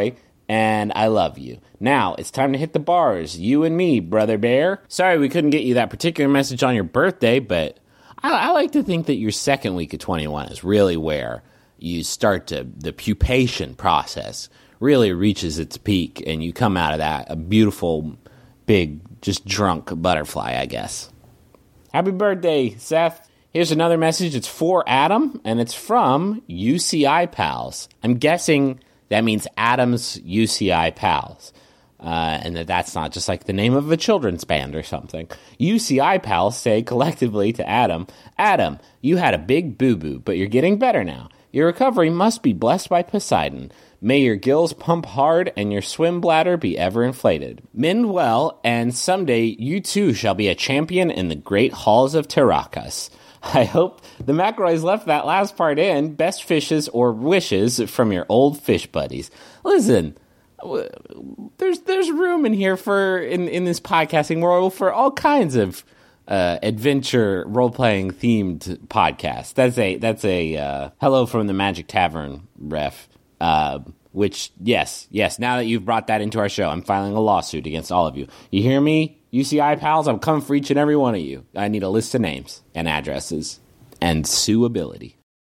and I love you. Now, it's time to hit the bars, you and me, Brother Bear. Sorry we couldn't get you that particular message on your birthday, but I, I like to think that your second week of twenty-one is really where you start to, the pupation process really reaches its peak, and you come out of that a beautiful, big, just drunk butterfly, I guess. Happy birthday, Seth. Here's another message. It's for Adam, and it's from U C I Pals. I'm guessing that means Adam's U C I Pals, uh, and that that's not just like the name of a children's band or something. U C I Pals say collectively to Adam, Adam, you had a big boo-boo, but you're getting better now. Your recovery must be blessed by Poseidon. May your gills pump hard and your swim bladder be ever inflated. Mend well, and someday you too shall be a champion in the great halls of Tarakas. I hope the McElroys left that last part in. Best fishes or wishes from your old fish buddies. Listen, there's there's room in here for in, in this podcasting world for all kinds of uh, adventure role playing themed podcasts. That's a that's a uh, Hello from the Magic Tavern ref. Uh, which yes yes. Now that you've brought that into our show, I'm filing a lawsuit against all of you. You hear me? U C I Pals, I'm coming for each and every one of you. I need a list of names and addresses and suability.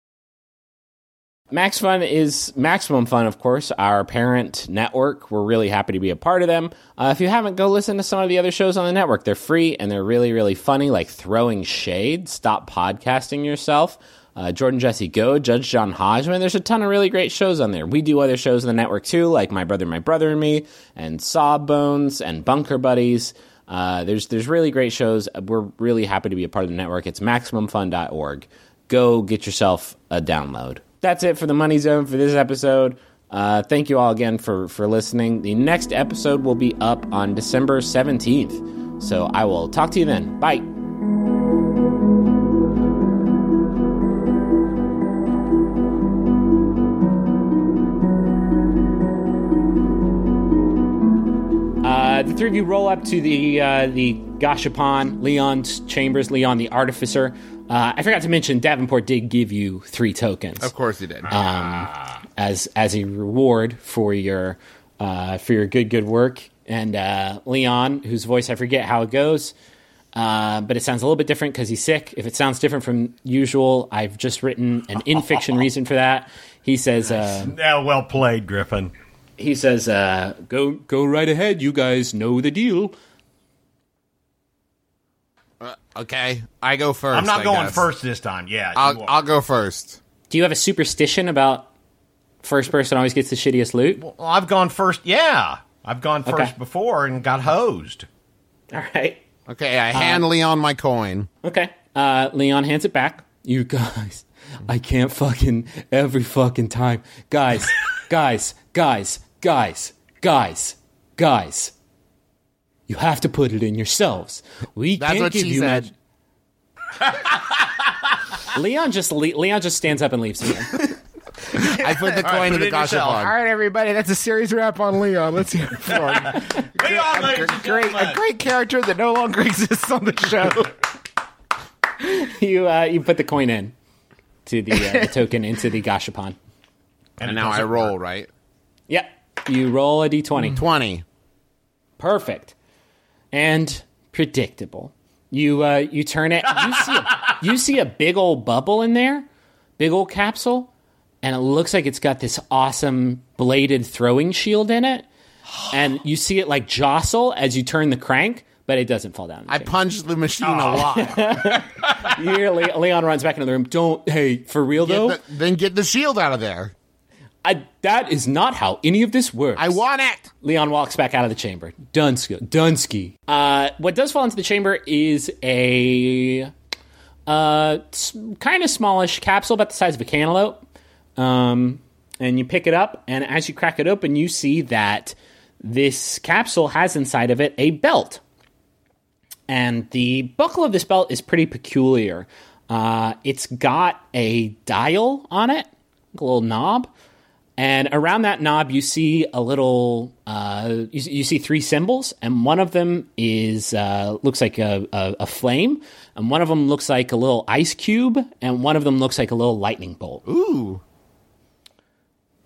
Max Fun is Maximum Fun, of course, our parent network. We're really happy to be a part of them. Uh, if you haven't, go listen to some of the other shows on the network. They're free and they're really, really funny, like Throwing Shade, Stop Podcasting Yourself, uh, Jordan Jesse Go, Judge John Hodgman. There's a ton of really great shows on there. We do other shows on the network, too, like My Brother, My Brother and Me, and Sawbones, and Bunker Buddies. Uh, there's there's really great shows. We're really happy to be a part of the network. It's maximum fun dot org. Go get yourself a download. That's it for the Money Zone for this episode. Uh, thank you all again for, for listening. The next episode will be up on December seventeenth. So I will talk to you then. Bye. Uh, the three of you roll up to the uh, the Gashapon, Leon's chambers, Leon the Artificer. Uh, I forgot to mention, Davenport did give you three tokens. Of course he did. Um, as as a reward for your uh, for your good good work. And uh, Leon, whose voice I forget how it goes, uh, but it sounds a little bit different because he's sick. If it sounds different from usual, I've just written an in-fiction reason for that. He says, uh, yeah, well played, Griffin. He says, uh, Go go right ahead. You guys know the deal. Uh, okay, I go first. I'm not I going guess. first this time. Yeah, you I'll, are. I'll go first. do you have a superstition about first person always gets the shittiest loot? Well, I've gone first. Yeah, I've gone first Okay. before and got hosed. All right. Okay, I hand Leon my coin. Okay. Uh, Leon hands it back. You guys, I can't fucking every fucking time. Guys, guys, guys, guys, guys, guys. You have to put it in yourselves. We That's can't what give she you said. mag- Leon just le- Leon just stands up and leaves again. I put the All right, coin put in it the in yourself. All Gashapon. right, everybody, that's a series wrap on Leon. Let's hear it for him. Leon, ladies and Great, gentlemen. a great character that no longer exists on the show. you uh, you put the coin in to the, uh, the token into the Gashapon. And it now I doesn't roll, work. right? Yep. You roll a d twenty. twenty. Perfect. And predictable. You uh, you turn it. You see, a, you see a big old bubble in there, big old capsule, and it looks like it's got this awesome bladed throwing shield in it. And you see it like jostle as you turn the crank, but it doesn't fall down. I punched the machine a lot. You hear Le- Leon runs back into the room. Don't, hey, for real Get though, the- then get the shield out of there. I, that is not how any of this works. I want it. Leon walks back out of the chamber. Dunsky. Dunsky. Uh, what does fall into the chamber is a uh, s- kind of smallish capsule, about the size of a cantaloupe. Um, and you pick it up, and as you crack it open, you see that this capsule has inside of it a belt. And the buckle of this belt is pretty peculiar. Uh, it's got a dial on it, a little knob. And around that knob, you see a little, uh, you, you see three symbols, and one of them is uh, looks like a, a, a flame, and one of them looks like a little ice cube, and one of them looks like a little lightning bolt. Ooh.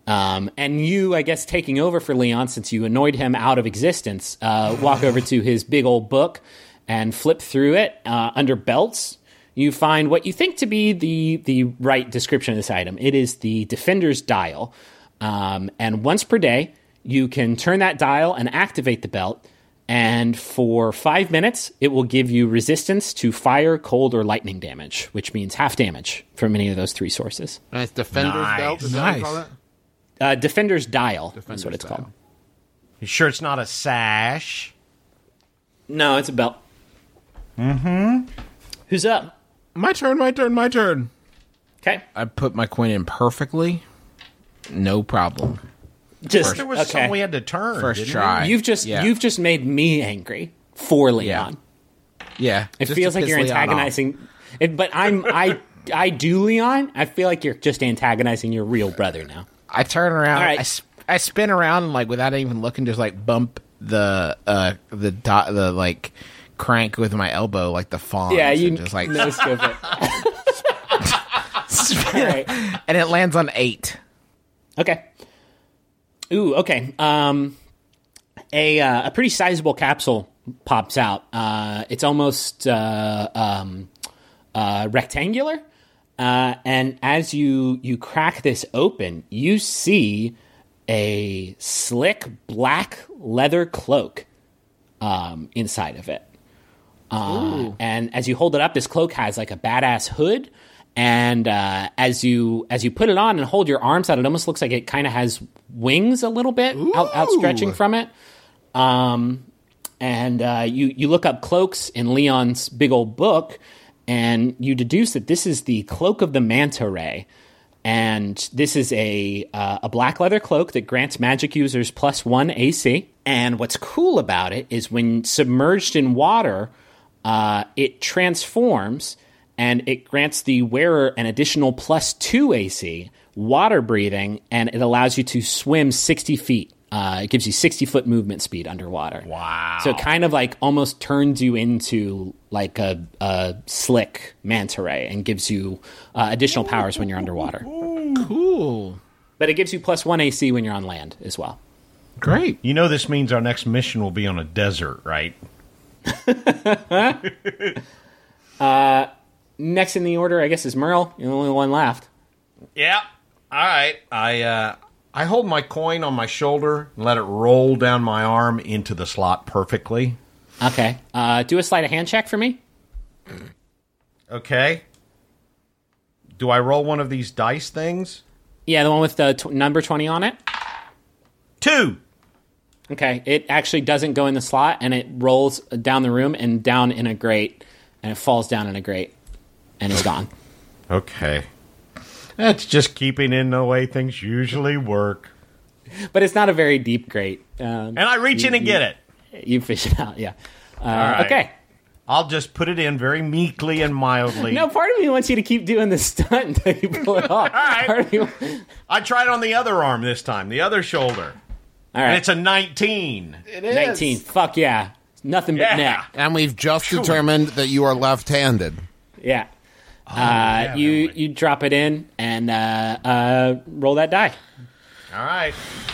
Um, and you, I guess, taking over for Leon since you annoyed him out of existence, uh, walk over to his big old book and flip through it. Uh, under belts, you find what you think to be the the right description of this item. It is the Defender's Dial. Um, and once per day, you can turn that dial and activate the belt. And for five minutes, it will give you resistance to fire, cold, or lightning damage, which means half damage from any of those three sources. Nice Defender's Nice. belt. Is that what you call it? Uh, Defender's Dial Defender's is what it's Dial. called. You sure it's not a sash? No, it's a belt. Mm-hmm. Who's up? My turn, my turn, my turn. Okay. I put my coin in perfectly. No problem. Just There was okay. something we had to turn. First didn't try. You've just Yeah. you've just made me angry for Leon. Yeah. It just feels to like piss you're Leon off. antagonizing. It, but I'm I I do Leon. I feel like you're just antagonizing your real brother now. I turn around. All right. I, s- I spin around and like without even looking, just like bump the uh the dot the like crank with my elbow, like the fawn. Yeah, you just like no scope it. All right. and it lands on eight. Okay. Ooh, okay. Um, a uh, a pretty sizable capsule pops out. Uh, it's almost uh, um, uh, rectangular, uh, and as you you crack this open, you see a slick black leather cloak um, inside of it. Uh, and as you hold it up, this cloak has like a badass hood. And uh, as you as you put it on and hold your arms out, it almost looks like it kind of has wings a little bit out, outstretching from it. Um, and uh, you you look up cloaks in Leon's big old book, and you deduce that this is the Cloak of the Manta Ray. And this is a uh, a black leather cloak that grants magic users plus one A C. And what's cool about it is when submerged in water, uh, it transforms. And it grants the wearer an additional plus two A C, water breathing, and it allows you to swim sixty feet. Uh, it gives you sixty foot movement speed underwater. Wow. So it kind of like almost turns you into like a, a slick manta ray and gives you uh, additional powers when you're underwater. Cool. But it gives you plus one A C when you're on land as well. Great. You know this means our next mission will be on a desert, right? Next in the order, I guess, is Merle. You're the only one left. Yeah. All right. I uh, I hold my coin on my shoulder and let it roll down my arm into the slot perfectly. Okay. Uh, do a sleight of hand check for me. Okay. Do I roll one of these dice things? Yeah, the one with the tw- number twenty on it. Two. Okay, it actually doesn't go in the slot, and it rolls down the room and down in a grate, and it falls down in a grate, and is gone. Okay. That's just keeping in the way things usually work. But it's not a very deep grate. Um, And I reach in and get it. you fish it out, yeah. Uh, right. Okay. I'll just put it in very meekly and mildly. No, part of me wants you to keep doing this stunt until you pull it off. All right. Part of me- I tried on the other arm this time, the other shoulder. All And right, it's a nineteen. nineteen. Fuck yeah. Nothing but Yeah. net. And we've just determined that you are left-handed. Yeah. uh, yeah, you man. you drop it in and uh, uh, roll that die. All right.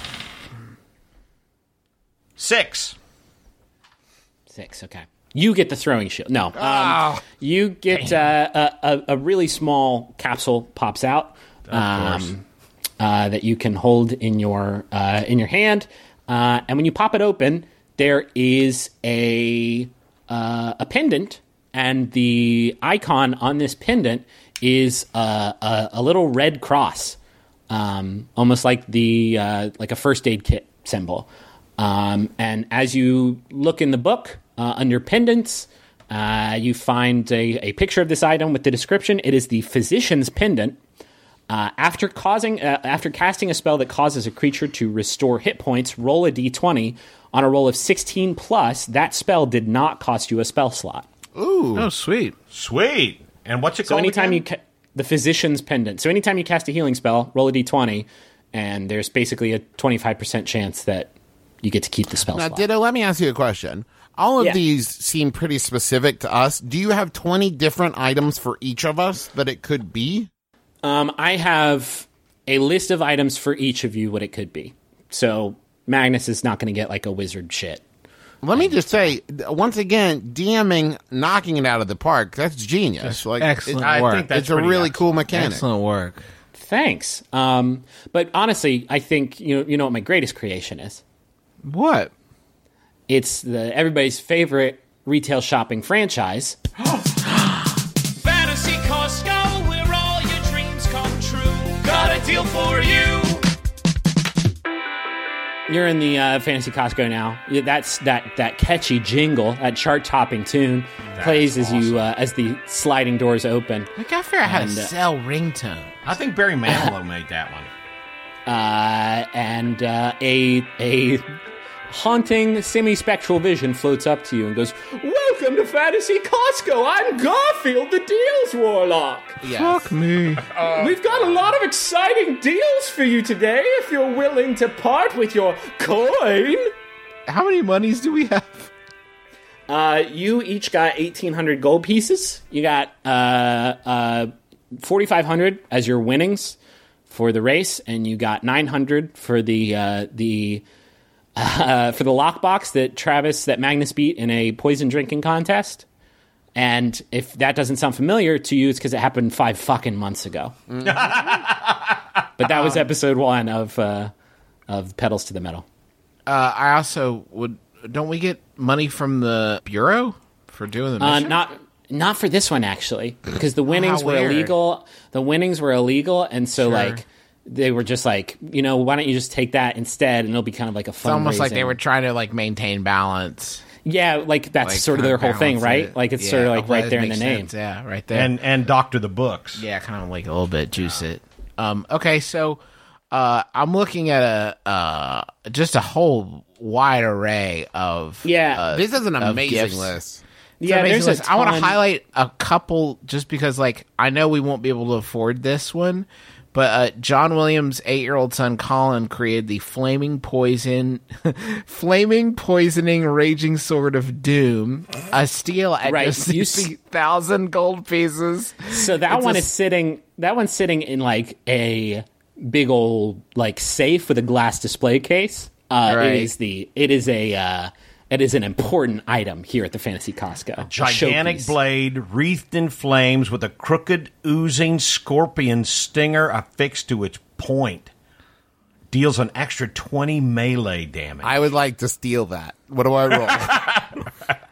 Six. Six, okay. You get the throwing shield. No. Um, you get uh, a, a, a really small capsule pops out course. uh, that you can hold in your uh, in your hand. Uh, and when you pop it open, there is a uh, a pendant, and the icon on this pendant is a, a, a little red cross, um, almost like the uh, like a first aid kit symbol. Um, and as you look in the book uh, under pendants, uh, you find a, a picture of this item with the description. It is the Physician's Pendant. Uh, after causing, uh, after casting a spell that causes a creature to restore hit points, roll a d twenty. On a roll of sixteen plus, that spell did not cost you a spell slot. Ooh. Oh, sweet. Sweet. And what's it So called anytime again? you, ca- the Physician's Pendant. So anytime you cast a healing spell, roll a d twenty, and there's basically a twenty-five percent chance that you get to keep the spell Now, slot. Ditto, let me ask you a question. All of Yeah. these seem pretty specific to us. Do you have twenty different items for each of us that it could be? Um, I have a list of items for each of you, what it could be. So Magnus is not going to get like a wizard shit. Let me just say, once again, DMing, knocking it out of the park, that's genius. Like, excellent it- I work. think that's it's a pretty really excellent. cool mechanic. Excellent work. Thanks. Um, but honestly, I think you know you know what my greatest creation is. What? It's the everybody's favorite retail shopping franchise. Fantasy Costco, where all your dreams come true. Got a deal for you. You're in the uh, Fantasy Costco now. Yeah, That's that that catchy jingle, that chart-topping tune, plays as you uh, as the sliding doors open. I gotta figure out how to And, uh, sell ringtone. I think Barry Manilow made that one. Uh, and uh, a a haunting semi-spectral vision floats up to you and goes, "Welcome to Fantasy Costco. I'm Garfield, the Deals Warlock. Fuck me. We've got a lot of exciting deals for you today. If you're willing to part with your coin." How many monies do we have? Uh, you each got eighteen hundred gold pieces. You got uh, uh, forty-five hundred as your winnings for the race, and you got nine hundred for the uh, the uh, for the lockbox that Travis that Magnus beat in a poison drinking contest. And if that doesn't sound familiar to you, it's because it happened five fucking months ago. But that was episode one of uh, of Pedals to the Metal. Uh, I also would. Don't we get money from the bureau for doing the Uh, mission? not not for this one actually, because the winnings how were weird. illegal. The winnings were illegal, and so Sure. like they were just like, you know, why don't you just take that instead, and it'll be kind of like a It's almost like they fundraising. were trying to like maintain balance. Yeah, like that's Like, sort of their kinda whole thing, balance right? it. Like it's Yeah, sort of like well, right it there in the makes name. sense. Yeah, right there. And and Doctor the Books. yeah, kind of like a little bit juice it. Um, okay, so uh, I'm looking at a uh, just a whole wide array of Yeah. uh, This is an of amazing gifts. list. It's Yeah, an amazing there's a list. I want to ton. highlight a couple just because, like, I know we won't be able to afford this one, but uh, John Williams' eight-year-old son Colin created the flaming poison, flaming poisoning raging sword of doom, a steal at Right, just you s- sixty thousand gold pieces. So that It's one a is s- sitting. That one's sitting in like a big old like safe with a glass display case. Uh, Right. It is the. It is a. Uh, it is an important item here at the Fantasy Costco. A Gigantic showpiece. blade wreathed in flames with a crooked, oozing scorpion stinger affixed to its point. Deals an extra twenty melee damage. I would like to steal that. What do I roll?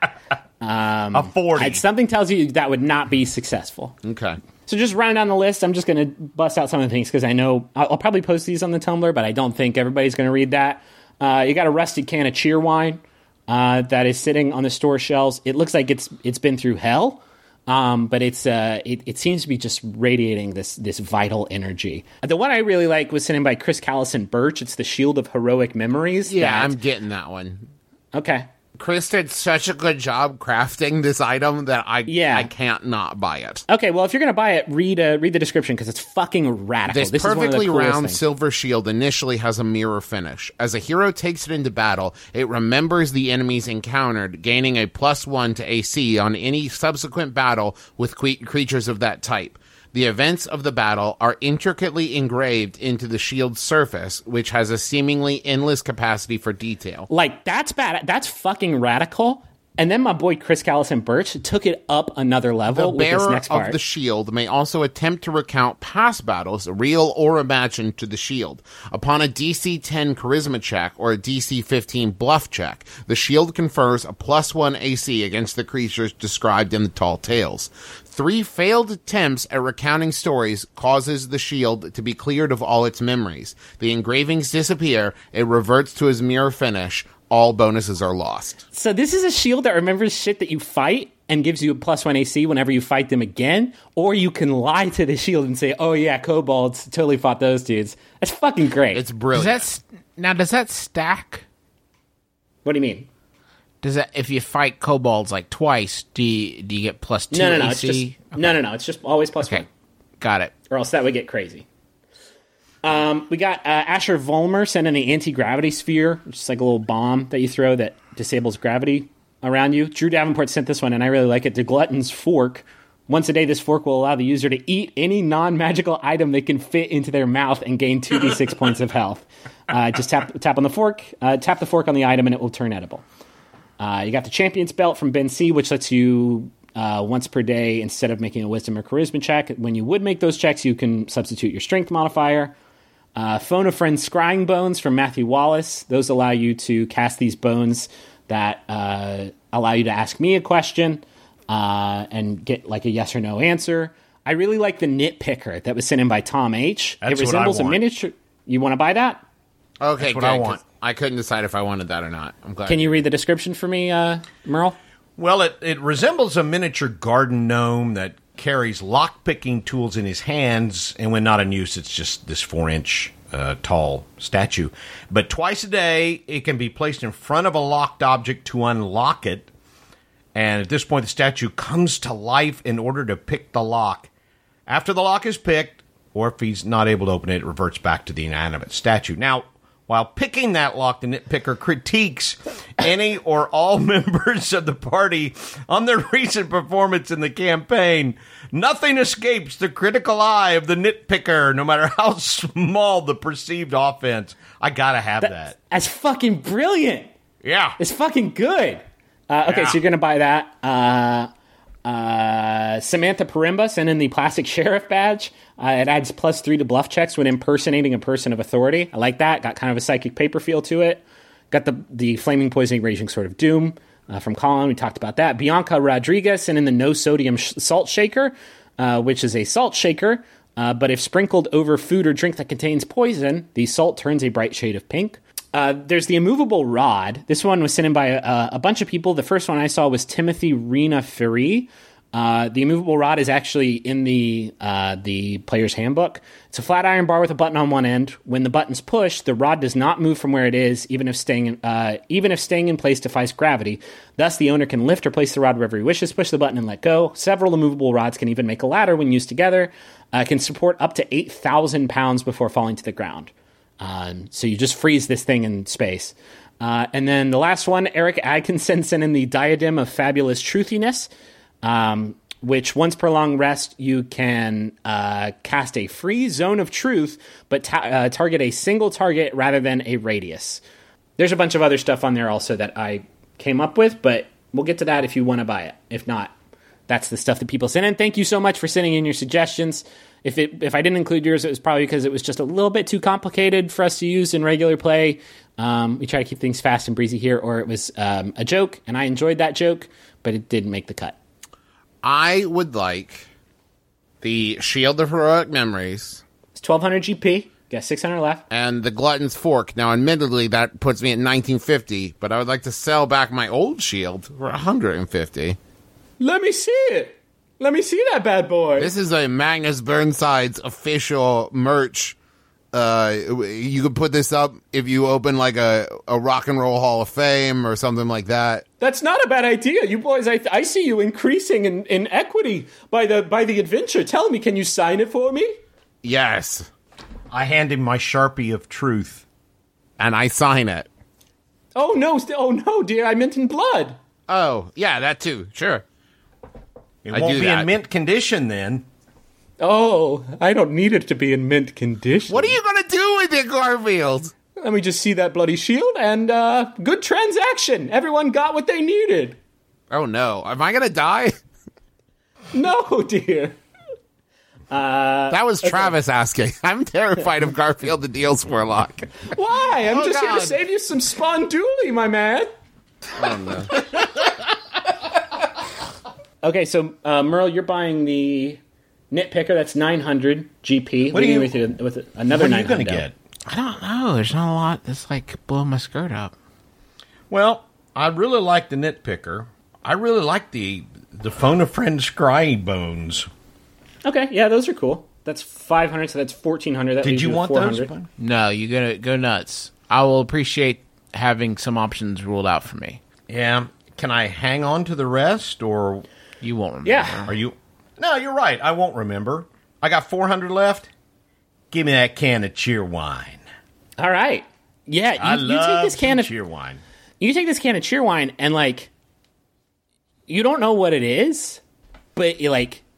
a forty. And something tells you that would not be successful. Okay. So just running down the list, I'm just going to bust out some of the things because I know I'll, I'll probably post these on the Tumblr, but I don't think everybody's going to read that. Uh, you got a rusty can of cheer wine uh, that is sitting on the store shelves. It looks like it's it's been through hell, um, but it's uh, it, it seems to be just radiating this this vital energy. The one I really like was sitting by Chris Callison Birch. It's the Shield of Heroic Memories. Yeah, that- I'm getting that one. okay. Chris did such a good job crafting this item that I Yeah. I can't not buy it. Okay, well, if you're going to buy it, read uh, read the description because it's fucking radical. This, This, is one of the perfectly coolest round things. silver shield initially has a mirror finish. As a hero takes it into battle, it remembers the enemies encountered, gaining a plus one to A C on any subsequent battle with que- creatures of that type. The events of the battle are intricately engraved into the shield's surface, which has a seemingly endless capacity for detail. Like, that's bad. That's fucking radical. And then my boy Chris Callison Birch took it up another The level with this bearer next part. of the shield may also attempt to recount past battles, real or imagined, to the shield. Upon a D C ten charisma check or a D C fifteen bluff check, the shield confers a plus one A C against the creatures described in the tall tales. Three failed attempts at recounting stories causes the shield to be cleared of all its memories. The engravings disappear, it reverts to its mirror finish, all bonuses are lost. So this is a shield that remembers shit that you fight and gives you a plus one A C whenever you fight them again. Or you can lie to the shield and say, oh yeah, kobolds, totally fought those dudes. That's fucking great. It's Does brilliant. that s- now? Does that stack? What do you mean? Does that if you fight kobolds like twice? Do you, do you get plus two No, no, no. A It's C? just, No, no, no. It's just always plus Okay, one. got it. Or else that would get crazy. Um, we got uh, Asher Volmer sending the anti-gravity sphere, which is like a little bomb that you throw that disables gravity around you. Drew Davenport sent this one, and I really like it. The Glutton's Fork, Once a day, this fork will allow the user to eat any non-magical item they can fit into their mouth and gain two d six points of health. Uh, just tap tap on the fork, uh, tap the fork on the item, and it will turn edible. Uh, you got the Champion's Belt from Ben C, which lets you, uh, once per day, instead of making a Wisdom or Charisma check, when you would make those checks, you can substitute your Strength modifier. Uh, Phone a Friend Scrying Bones from Matthew Wallace. Those allow you to cast these bones that uh, allow you to ask me a question uh, and get like a yes or no answer. I really like the Nitpicker that was sent in by Tom H. That's it resembles what I a want. miniature. You want to buy that? Okay, That's what good, I want. 'cause I couldn't decide if I wanted that or not. I'm glad. Can you read the description for me, uh, Merle? Well, it, it resembles a miniature garden gnome that carries lock-picking tools in his hands, and when not in use, it's just this four-inch uh, tall statue. But twice a day, it can be placed in front of a locked object to unlock it, and at this point, the statue comes to life in order to pick the lock. After the lock is picked, or if he's not able to open it, it reverts back to the inanimate statue. Now, while picking that lock, the Nitpicker critiques any or all members of the party on their recent performance in the campaign. Nothing escapes the critical eye of the Nitpicker, no matter how small the perceived offense. I gotta have that. That's fucking brilliant. Yeah. It's fucking good. Uh, okay, Yeah. so you're going to buy that. Uh, uh, Samantha Parimba sent in the Plastic Sheriff badge. Uh, it adds plus three to bluff checks when impersonating a person of authority. I like that. Got kind of a psychic paper feel to it. Got the the Flaming Poisoning Raging Sword of Doom uh, from Colin. We talked about that. Bianca Rodriguez sent in the No Sodium sh- Salt Shaker, uh, which is a salt shaker. Uh, but if sprinkled over food or drink that contains poison, the salt turns a bright shade of pink. Uh, there's the Immovable Rod. This one was sent in by a, a bunch of people. The first one I saw was Timothy Rena Ferry. Uh, the Immovable Rod is actually in the uh, the player's handbook. It's a flat iron bar with a button on one end. When the button's pushed, the rod does not move from where it is, even if staying in, uh, even if staying in place defies gravity. Thus, the owner can lift or place the rod wherever he wishes, push the button, and let go. Several immovable rods can even make a ladder when used together. Uh, can support up to eight thousand pounds before falling to the ground. Um, so you just freeze this thing in space. Uh, and then the last one, Eric Atkinson sent in the Diadem of Fabulous Truthiness, um, which once per long rest, you can uh, cast a free zone of truth, but ta- uh, target a single target rather than a radius. There's a bunch of other stuff on there also that I came up with, but we'll get to that if you want to buy it. If not, that's the stuff that people send in. Thank you so much for sending in your suggestions. If it if I didn't include yours, it was probably because it was just a little bit too complicated for us to use in regular play. Um, we try to keep things fast and breezy here, or it was um, a joke, and I enjoyed that joke, but it didn't make the cut. I would like the Shield of Heroic Memories It's twelve hundred G P. Got six hundred left. and the Glutton's Fork. Now, admittedly, that puts me at nineteen fifty, but I would like to sell back my old shield for one hundred fifty. Let me see it. Let me see that bad boy. This is a Magnus Burnside's official merch. Uh, you could put this up if you open like a, a Rock and Roll Hall of Fame or something like that. That's not a bad idea. You boys, I, I see you increasing in, in equity by the by the adventure. Tell me, can you sign it for me? Yes. I hand him my Sharpie of Truth. And I sign it. Oh no! st- Oh no, dear! I meant in blood. Oh, yeah, that too. Sure. It I won't do be that. in mint condition then. Oh, I don't need it to be in mint condition. What are you going to do with it, Garfield? Let me just see that bloody shield and uh, good transaction. Everyone got what they needed. Oh, no. Am I going to die? No, dear. That was Travis asking. I'm terrified of Garfield the Deals Warlock. Why? I'm Oh, just here God. to save you some sponduli, my man. Oh, no. Okay, so uh, Merle, you're buying the Nitpicker. That's nine hundred G P. What are you- with, you, with another What are you nine going hundred. to get? I don't know. There's not a lot that's like blowing my skirt up. Well, I really like the Nitpicker. I really like the the Phone a Friend Scrying Bones. Okay, yeah, those are cool. That's five hundred, so that's fourteen hundred. That Did leaves you with want four those? hundred. Bud? No, you gotta go nuts. I will appreciate having some options ruled out for me. Yeah. Can I hang on to the rest, or You won't remember. Yeah. are you... No, you're right. I won't remember. I got four hundred left. Give me that can of cheer wine. All right. Yeah, you, I you love take this can some of cheer wine. you take this can of cheer wine and like you don't know what it is, but you like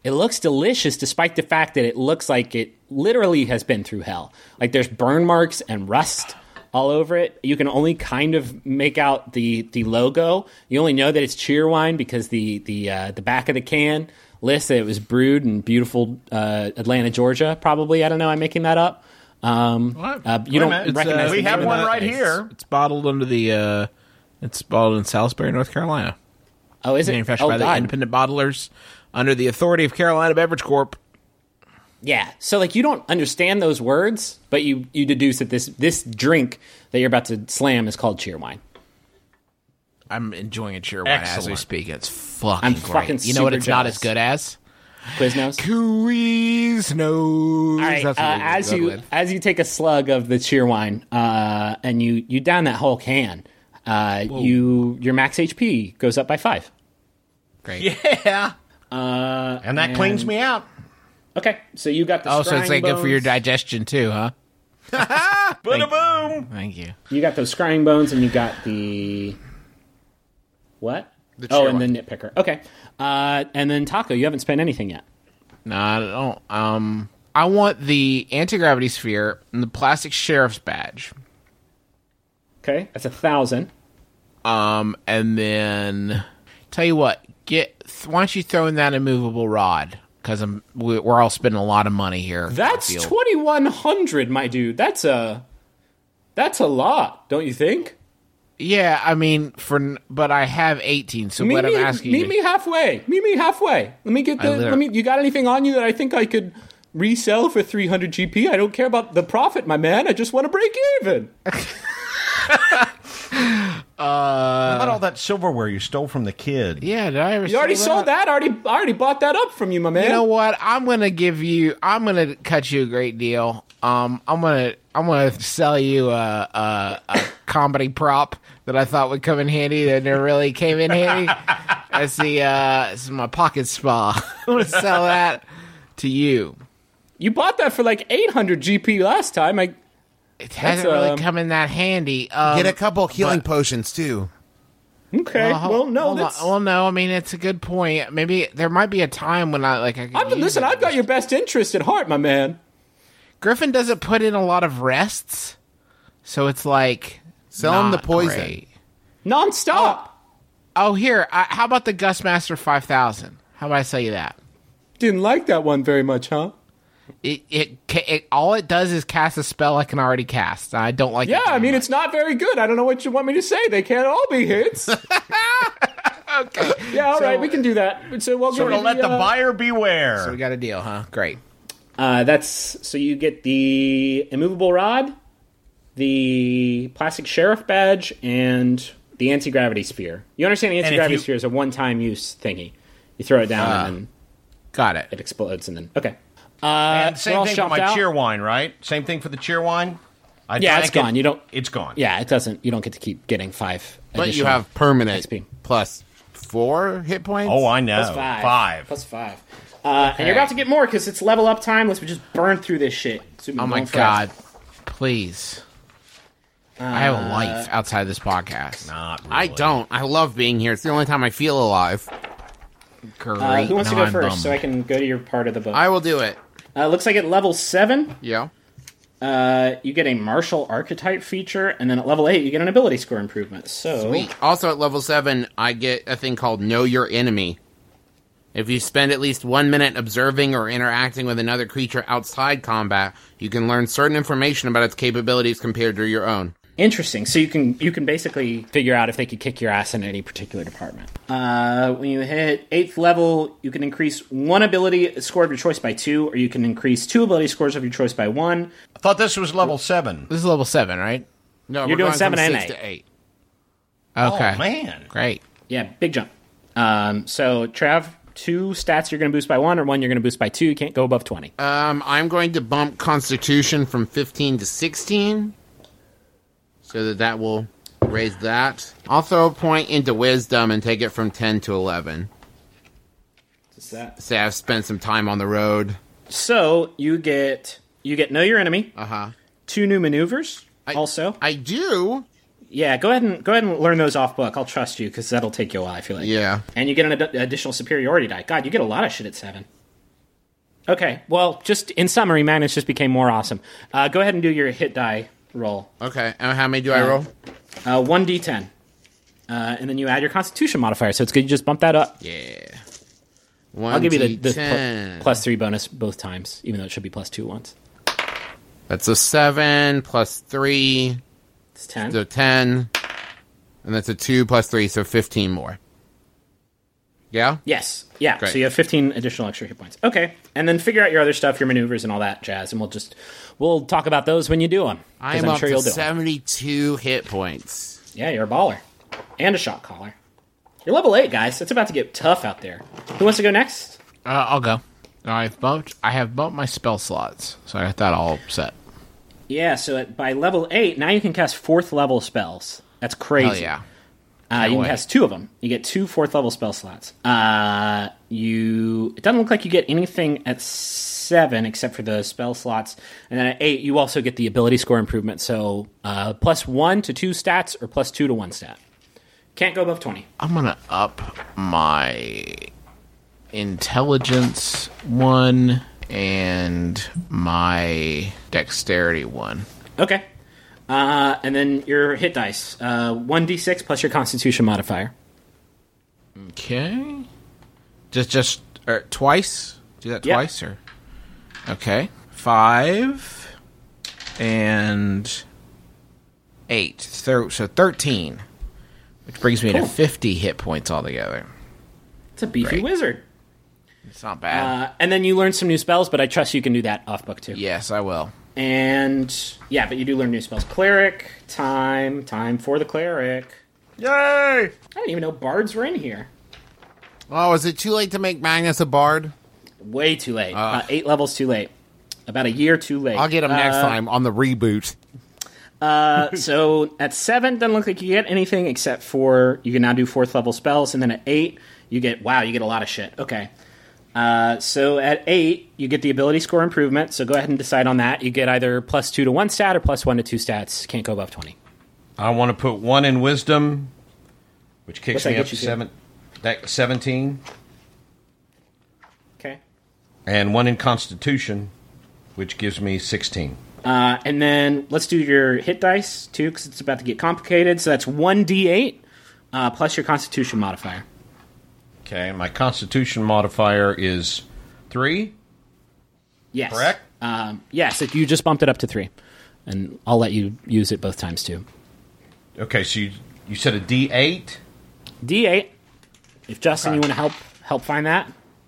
It looks delicious despite the fact that it looks like it literally has been through hell. Like there's burn marks and rust all over it. You can only kind of make out the the logo. You only know that it's Cheerwine because the the uh, the back of the can lists that it was brewed in beautiful uh, Atlanta, Georgia. Probably, I don't know. I'm making that up. Um, uh, you don't It's, recognize. uh, we the have name of one that? right here. It's bottled under the. Uh, it's bottled in Salisbury, North Carolina. Oh, is it? Manufactured Oh, by the God. independent bottlers under the authority of Carolina Beverage Corp. Yeah. So like you don't understand those words, but you you deduce that this this drink that you're about to slam is called Cheerwine. I'm enjoying a Cheerwine as we Excellent. speak. It's fucking I'm great. fucking You know what? super It's not jealous. as good as Quiznos. Quiznos. All right. That's Uh, what it as goes you with. as you take a slug of the Cheerwine, uh, and you you down that whole can, uh, you your max H P goes up by five. Great. Yeah. Uh, And that cleans me out. Okay, so you got the. Oh, so it's scrying like good for your bones. digestion too, huh? Boom, boom. Thank you. You got those scrying bones, and you got the what? The oh, chair and the one. nitpicker. Okay, uh, and then Taco, you haven't spent anything yet. No, I don't. Um, I want the anti-gravity sphere and the plastic sheriff's badge. Okay, that's a thousand. Um, and then tell you what, get why don't you throw in that immovable rod? Because I'm we- we're all spending a lot of money here. I That's feel. twenty one hundred, my dude. That's a that's a lot, don't you think? Yeah, I mean, for n- but I have eighteen. So Meet what me, I'm asking meet you, me halfway. Meet me halfway. Let me get I the. literally- Let me. You got anything on you that I think I could resell for three hundred G P? I don't care about the profit, my man. I just want to break even. What about all that silverware you stole from the kid? yeah, did I ever? You already sell sold that. I already, I already bought that up from you, my man. You know what? I'm gonna give you. I'm gonna cut you a great deal. Um, I'm gonna. I'm gonna sell you a, a, a comedy prop that I thought would come in handy that never really came in handy. That's the. Uh, this is my pocket spa. I'm gonna sell that to you. You bought that for like eight hundred G P last time. I It hasn't That's, really um, come in that handy. Um, Get a couple healing but- potions too. okay. Well, hold- no, hold on. that's. Well, no. I mean, it's a good point. Maybe there might be a time when I like. I could I'm, use listen, it. I've got your best interest at heart, my man. Griffin doesn't put in a lot of rests, so it's like Sell him the not poison. great. Nonstop. Oh, here. I, how about the Gustmaster five thousand? How about I sell you that? Didn't like that one very much, huh? It, it, ca- it all it does is cast a spell I can already cast. I don't like. Yeah, it I mean, it's not very good. I don't know what you want me to say. They can't all be hits. okay. Yeah, all So- right, we can do that. So we'll Sort give of you let the uh, buyer beware. So we got a deal, huh? Great. Uh, that's so you get the immovable rod, the plastic sheriff badge, and the anti gravity sphere. You understand the if anti gravity you- sphere is a one time use thingy. You throw it down Ah. and then Got it. it explodes, and then okay. Uh, and we're same all thing for shopped my out. cheer wine, right? Same thing for the cheer wine. I Yeah, it's drank it. gone. You don't. It's gone. Yeah, it doesn't. You don't get to keep getting five. But you additional have permanent X P. plus four hit points. Oh, I know. Plus five. Five. Plus five. Uh, And you're about to get more because it's level up time. Let's just burn through this shit. So we've been Oh my going forever. god! Please. I have a life outside this podcast. Not really. I don't. I love being here. It's the only time I feel alive. Great. Uh, who wants to Now go I'm first bummed. so I can go to your part of the book? I will do it. Uh, looks like at level seven, Yeah. uh, you get a martial archetype feature, and then at level eight, you get an ability score improvement. So, Sweet. Also at level seven, I get a thing called Know Your Enemy. If you spend at least one minute observing or interacting with another creature outside combat, you can learn certain information about its capabilities compared to your own. interesting. So you can you can basically figure out if they could kick your ass in any particular department. Uh, when you hit eighth level, you can increase one ability score of your choice by two, or you can increase two ability scores of your choice by one. I thought this was level seven. This is level seven, right? No, You're we're doing going seven from and six eight. to eight. Okay. Oh, man. Great. Yeah, big jump. Um, so Trav, two stats you're going to boost by one, or one you're going to boost by two. You can't go above twenty. Um, I'm going to bump Constitution from fifteen to sixteen, so that that will raise that. I'll throw a point into Wisdom and take it from ten to eleven. What's that? Say I've spent some time on the road. So you get you get know your enemy. Uh huh. Two new maneuvers. I- also, I do. yeah, go ahead and go ahead and learn those off book. I'll trust you because that'll take you a while. I feel like. Yeah. And you get an ad- additional superiority die. God, you get a lot of shit at seven. Okay, well, just in summary, Magnus just became more awesome. Uh, go ahead and do your hit die roll. Okay, and how many do I roll? Uh, one d ten. Uh, and then you add your Constitution modifier, so it's good you just bump that up. Yeah. One I'll give you the, the d ten. pl- plus three bonus both times, even though it should be plus two once. That's a seven plus three, It's ten. so ten, and that's a two plus three, so fifteen more. Yeah. Yes. Yeah. Great. So you have fifteen additional extra hit points. Okay. And then figure out your other stuff, your maneuvers, and all that jazz, and we'll just we'll talk about those when you do them. I am I'm up sure to you'll do 'em. seventy-two hit points. Yeah, you're a baller and a shot caller. You're level eight, guys. It's about to get tough out there. Who wants to go next? Uh, I'll go. I've bumped. I have bumped my spell slots, so I got that all set. Yeah. So at, by level eight, now you can cast fourth level spells. That's crazy. Hell yeah! Uh, you can wait. cast two of them. You get two fourth level spell slots. Uh, you. It doesn't look like you get anything at seven except for the spell slots, and then at eight you also get the ability score improvement. So uh, plus one to two stats or plus two to one stat. Can't go above twenty. I'm gonna up my intelligence one and my dexterity one. Okay. Uh, and then your hit dice. Uh, one d six plus your Constitution modifier. Okay. Just just er, twice. Do that Yeah. twice or okay. Five and eight. So, so thirteen, which brings me Cool. to fifty hit points altogether. It's a beefy Great. wizard. It's not bad. Uh, and then you learn some new spells, but I trust you can do that off book too. yes, I will. And yeah, but you do learn new spells. Cleric, time, time for the cleric. Yay! I didn't even know bards were in here. Oh, is it too late to make Magnus a bard? Way too late. Uh, eight levels too late. About a year too late. I'll get him next Uh, time on the reboot. Uh, so at seven, doesn't look like you get anything except for you can now do fourth level spells, and then at eight, you get wow, you get a lot of shit. Okay. Uh, so at eight, you get the ability score improvement. So go ahead and decide on that. You get either plus two to one stat or plus one to two stats. Can't go above twenty. I want to put one in wisdom, which kicks What's that me up get to you to? seven, that, seventeen, Okay. and one in constitution, which gives me sixteen. Uh, and then let's do your hit dice too, because it's about to get complicated. So that's one d eight uh, plus your Constitution modifier. Okay, my constitution modifier is three. Yes. Correct? Um, yes, if you just bumped it up to three, and I'll let you use it both times too. Okay, so you, you said a D eight? D eight. If Justin, Okay. you want to help help find that.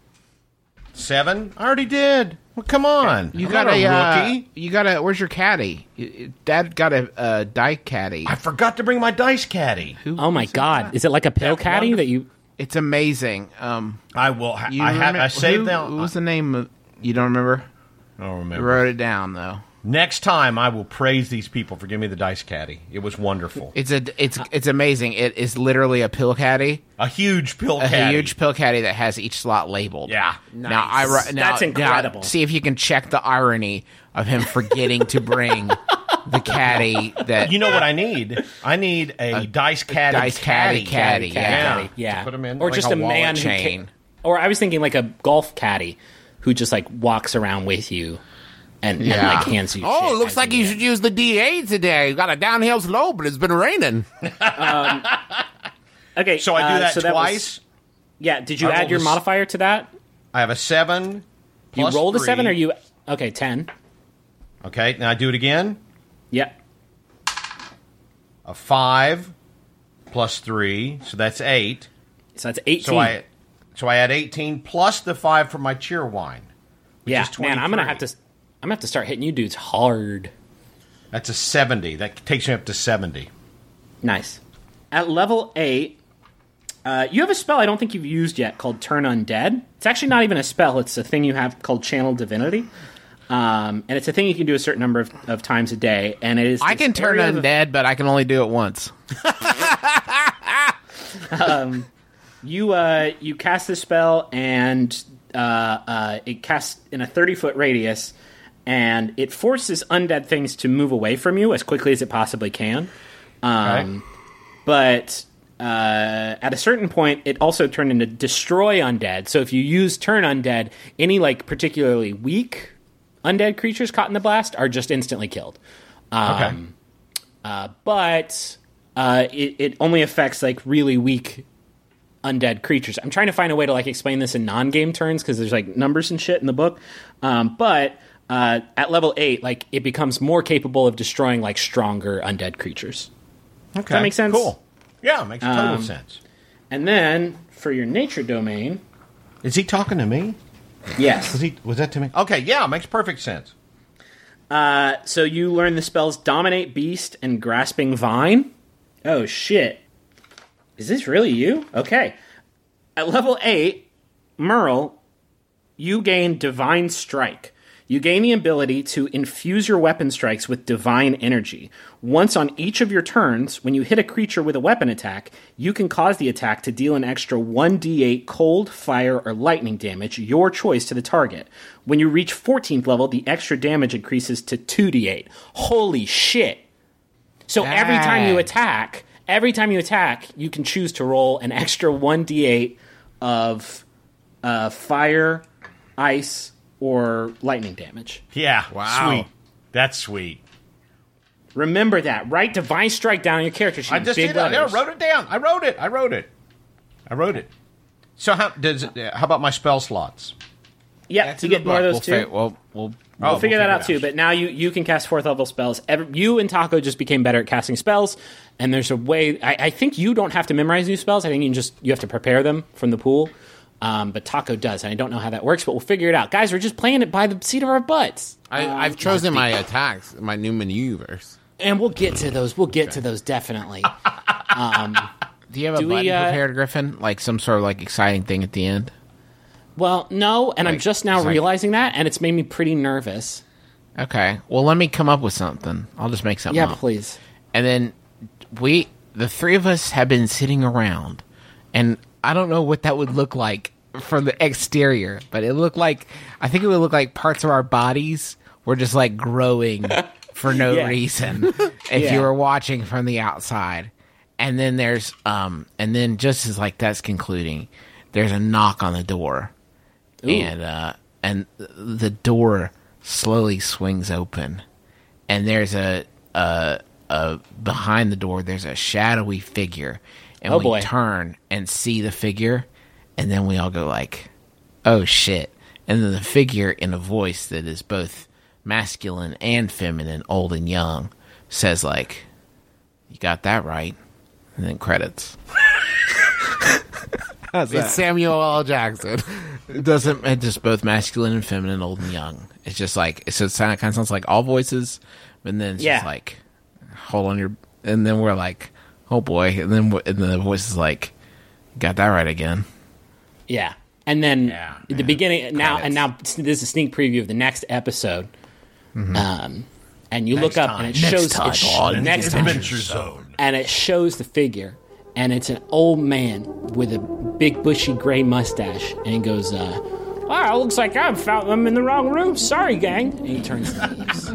Seven? I already did. Well, come on. You I'm got not a, a uh, rookie. you got a. Where's your caddy? Y- y- Dad got a uh, die caddy. I forgot to bring my dice caddy. Who- Oh my who's God! that? Is it like a pill That caddy wonderful- that you? It's amazing. Um, I will. Ha- you I have. remem- I saved who, them. What was the name of? You don't remember? I don't I remember. wrote it down though. Next time, I will praise these people for giving me the dice caddy. It was wonderful. It's a. It's it's amazing. It is literally a pill caddy. A huge pill A caddy. huge pill caddy that has each slot labeled. Yeah. Now I ri- now, That's incredible. Now, see if you can check the irony of him forgetting to bring the caddy that You know what I need? I need a, dice caddy. dice caddy caddy, caddy, yeah. caddy, yeah. To put 'em in, or like just a a, wallet man who chain. ca- or I was thinking like a golf caddy who just like walks around with you and, and Yeah. like hands you. Oh, shit it looks as like you you do it. should use the D eight today. You got a downhill slope, but it's been raining. Okay, So I do uh, that so was- twice. yeah. Did you I add rolled your a s- modifier to that? I have a seven. You plus rolled a three. seven, or you? Okay, ten. Okay, now I do it again. Yep. A five plus three, so that's eight. So that's eighteen. So I, so I add eighteen plus the five for my cheer wine. yeah, is man, I'm gonna twenty-three. have to. I'm gonna have to start hitting you dudes hard. That's a seventy. That takes me up to seventy. Nice. At level eight, uh, you have a spell I don't think you've used yet called Turn Undead. It's actually not even a spell. It's a thing you have called Channel Divinity. Um, and it's a thing you can do a certain number of, of times a day. And it is I this can turn area of- undead, but I can only do it once. You uh, you cast this spell, and uh, uh, it casts in a thirty foot radius, and it forces undead things to move away from you as quickly as it possibly can. Um, But uh, at a certain point, it also turned into destroy undead. So if you use turn undead, any like particularly weak undead creatures caught in the blast are just instantly killed. Um, Okay. Uh, but uh, it, it only affects like really weak undead creatures. I'm trying to find a way to like explain this in non-game terms because there's like numbers and shit in the book. Um, but uh, at level eight, like it becomes more capable of destroying like stronger undead creatures. Okay. Does that make sense? Cool. Yeah, it makes total Um, sense. And then for your nature domain, Is he talking to me? yes. Was he? Was that to me? Okay, yeah, it makes perfect sense. Uh, so you learn the spells Dominate Beast and Grasping Vine. Oh, shit. Is this really you? Okay. At level eight, Merle, you gain Divine Strike. You gain the ability to infuse your weapon strikes with divine energy. Once on each of your turns, when you hit a creature with a weapon attack, you can cause the attack to deal an extra one d eight cold, fire, or lightning damage, your choice, to the target. When you reach fourteenth level, the extra damage increases to two d eight. Holy shit! So every time you Dang. attack, every time you attack, you can choose to roll an extra one d eight of uh, fire, ice, or lightning damage. Yeah. Wow. Sweet. That's sweet. Remember that. Write Divine Strike down on your character sheet. I just big did it. I letters. wrote it down. I wrote it. I wrote it. I wrote it. So how does it, uh, how about my spell slots? Yeah, to get more of those we'll too. Fi- we'll, we'll, We'll Oh, figure we'll that out figure it too. out. But now you, you can cast fourth level spells. Every, you and Taco just became better at casting spells, and there's a way. I, I think you don't have to memorize new spells. I think you can just you have to prepare them from the pool. Um, but Taco does, and I don't know how that works. But we'll figure it out, guys. We're just playing it by the seat of our butts, I, I've chosen my attacks, my new maneuvers. and we'll get to those. We'll get to those definitely. Um, do you have a Do we, button uh, prepared, Griffin? Like some sort of like exciting thing at the end? well, no, and I'm Like, just now it's like- realizing that, and it's made me pretty nervous. Okay. Well, let me come up with something. I'll just make something Yeah, up. please. And then we, the three of us, have been sitting around, and I don't know what that would look like from the exterior, but it looked like, I think it would look like parts of our bodies were just like growing for no Yeah. reason if Yeah. you were watching from the outside. And then there's, um, and then just as like that's concluding, there's a knock on the door, and uh, and the door slowly swings open, and there's a a, a behind the door there's a shadowy figure, and Oh, we boy. turn and see the figure, and then we all go like, oh shit. And then the figure, in a voice that is both masculine and feminine, old and young, says like, you got that right. And then credits. How's It's Samuel L. Jackson. It doesn't. It's just both masculine and feminine, old and young. It's just like so. It kind of sounds like all voices, but then it's Yeah. just like, hold on your. And then we're like, oh boy. And then and then the voice is like, got that right again. Yeah. And then Yeah, at the beginning now, Credits. and now this is a sneak preview of the next episode. Um, and you look up and it Next shows time it sh- on next time, Adventure Zone. and it shows the figure, and it's an old man with a big bushy gray mustache, and he goes, uh, "Wow, looks like I found them in the wrong room. Sorry, gang." And he turns and leaves.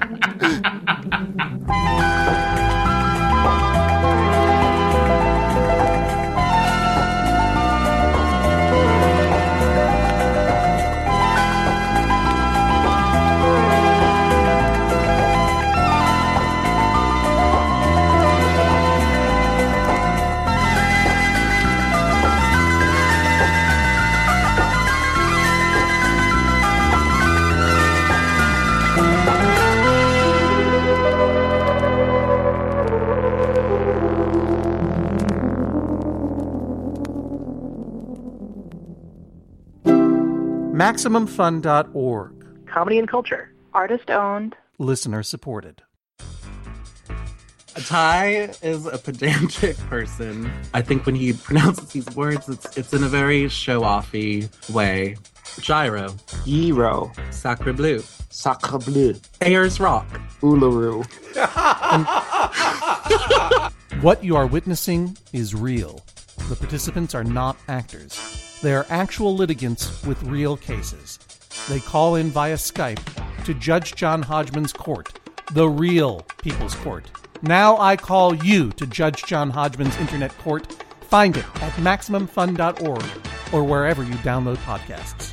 Maximum Fun dot org. Comedy and culture. Artist owned. Listener supported. Ty is a pedantic person. I think when he pronounces these words, it's it's in a very show-offy way. Gyro. Gyro. Sacre bleu. Sacre bleu. Ayers Rock. Uluru. What you are witnessing is real. The participants are not actors. They are actual litigants with real cases. They call in via Skype to Judge John Hodgman's court, the real People's Court. Now I call you to Judge John Hodgman's internet court, Find it at maximum fun dot org or wherever you download podcasts.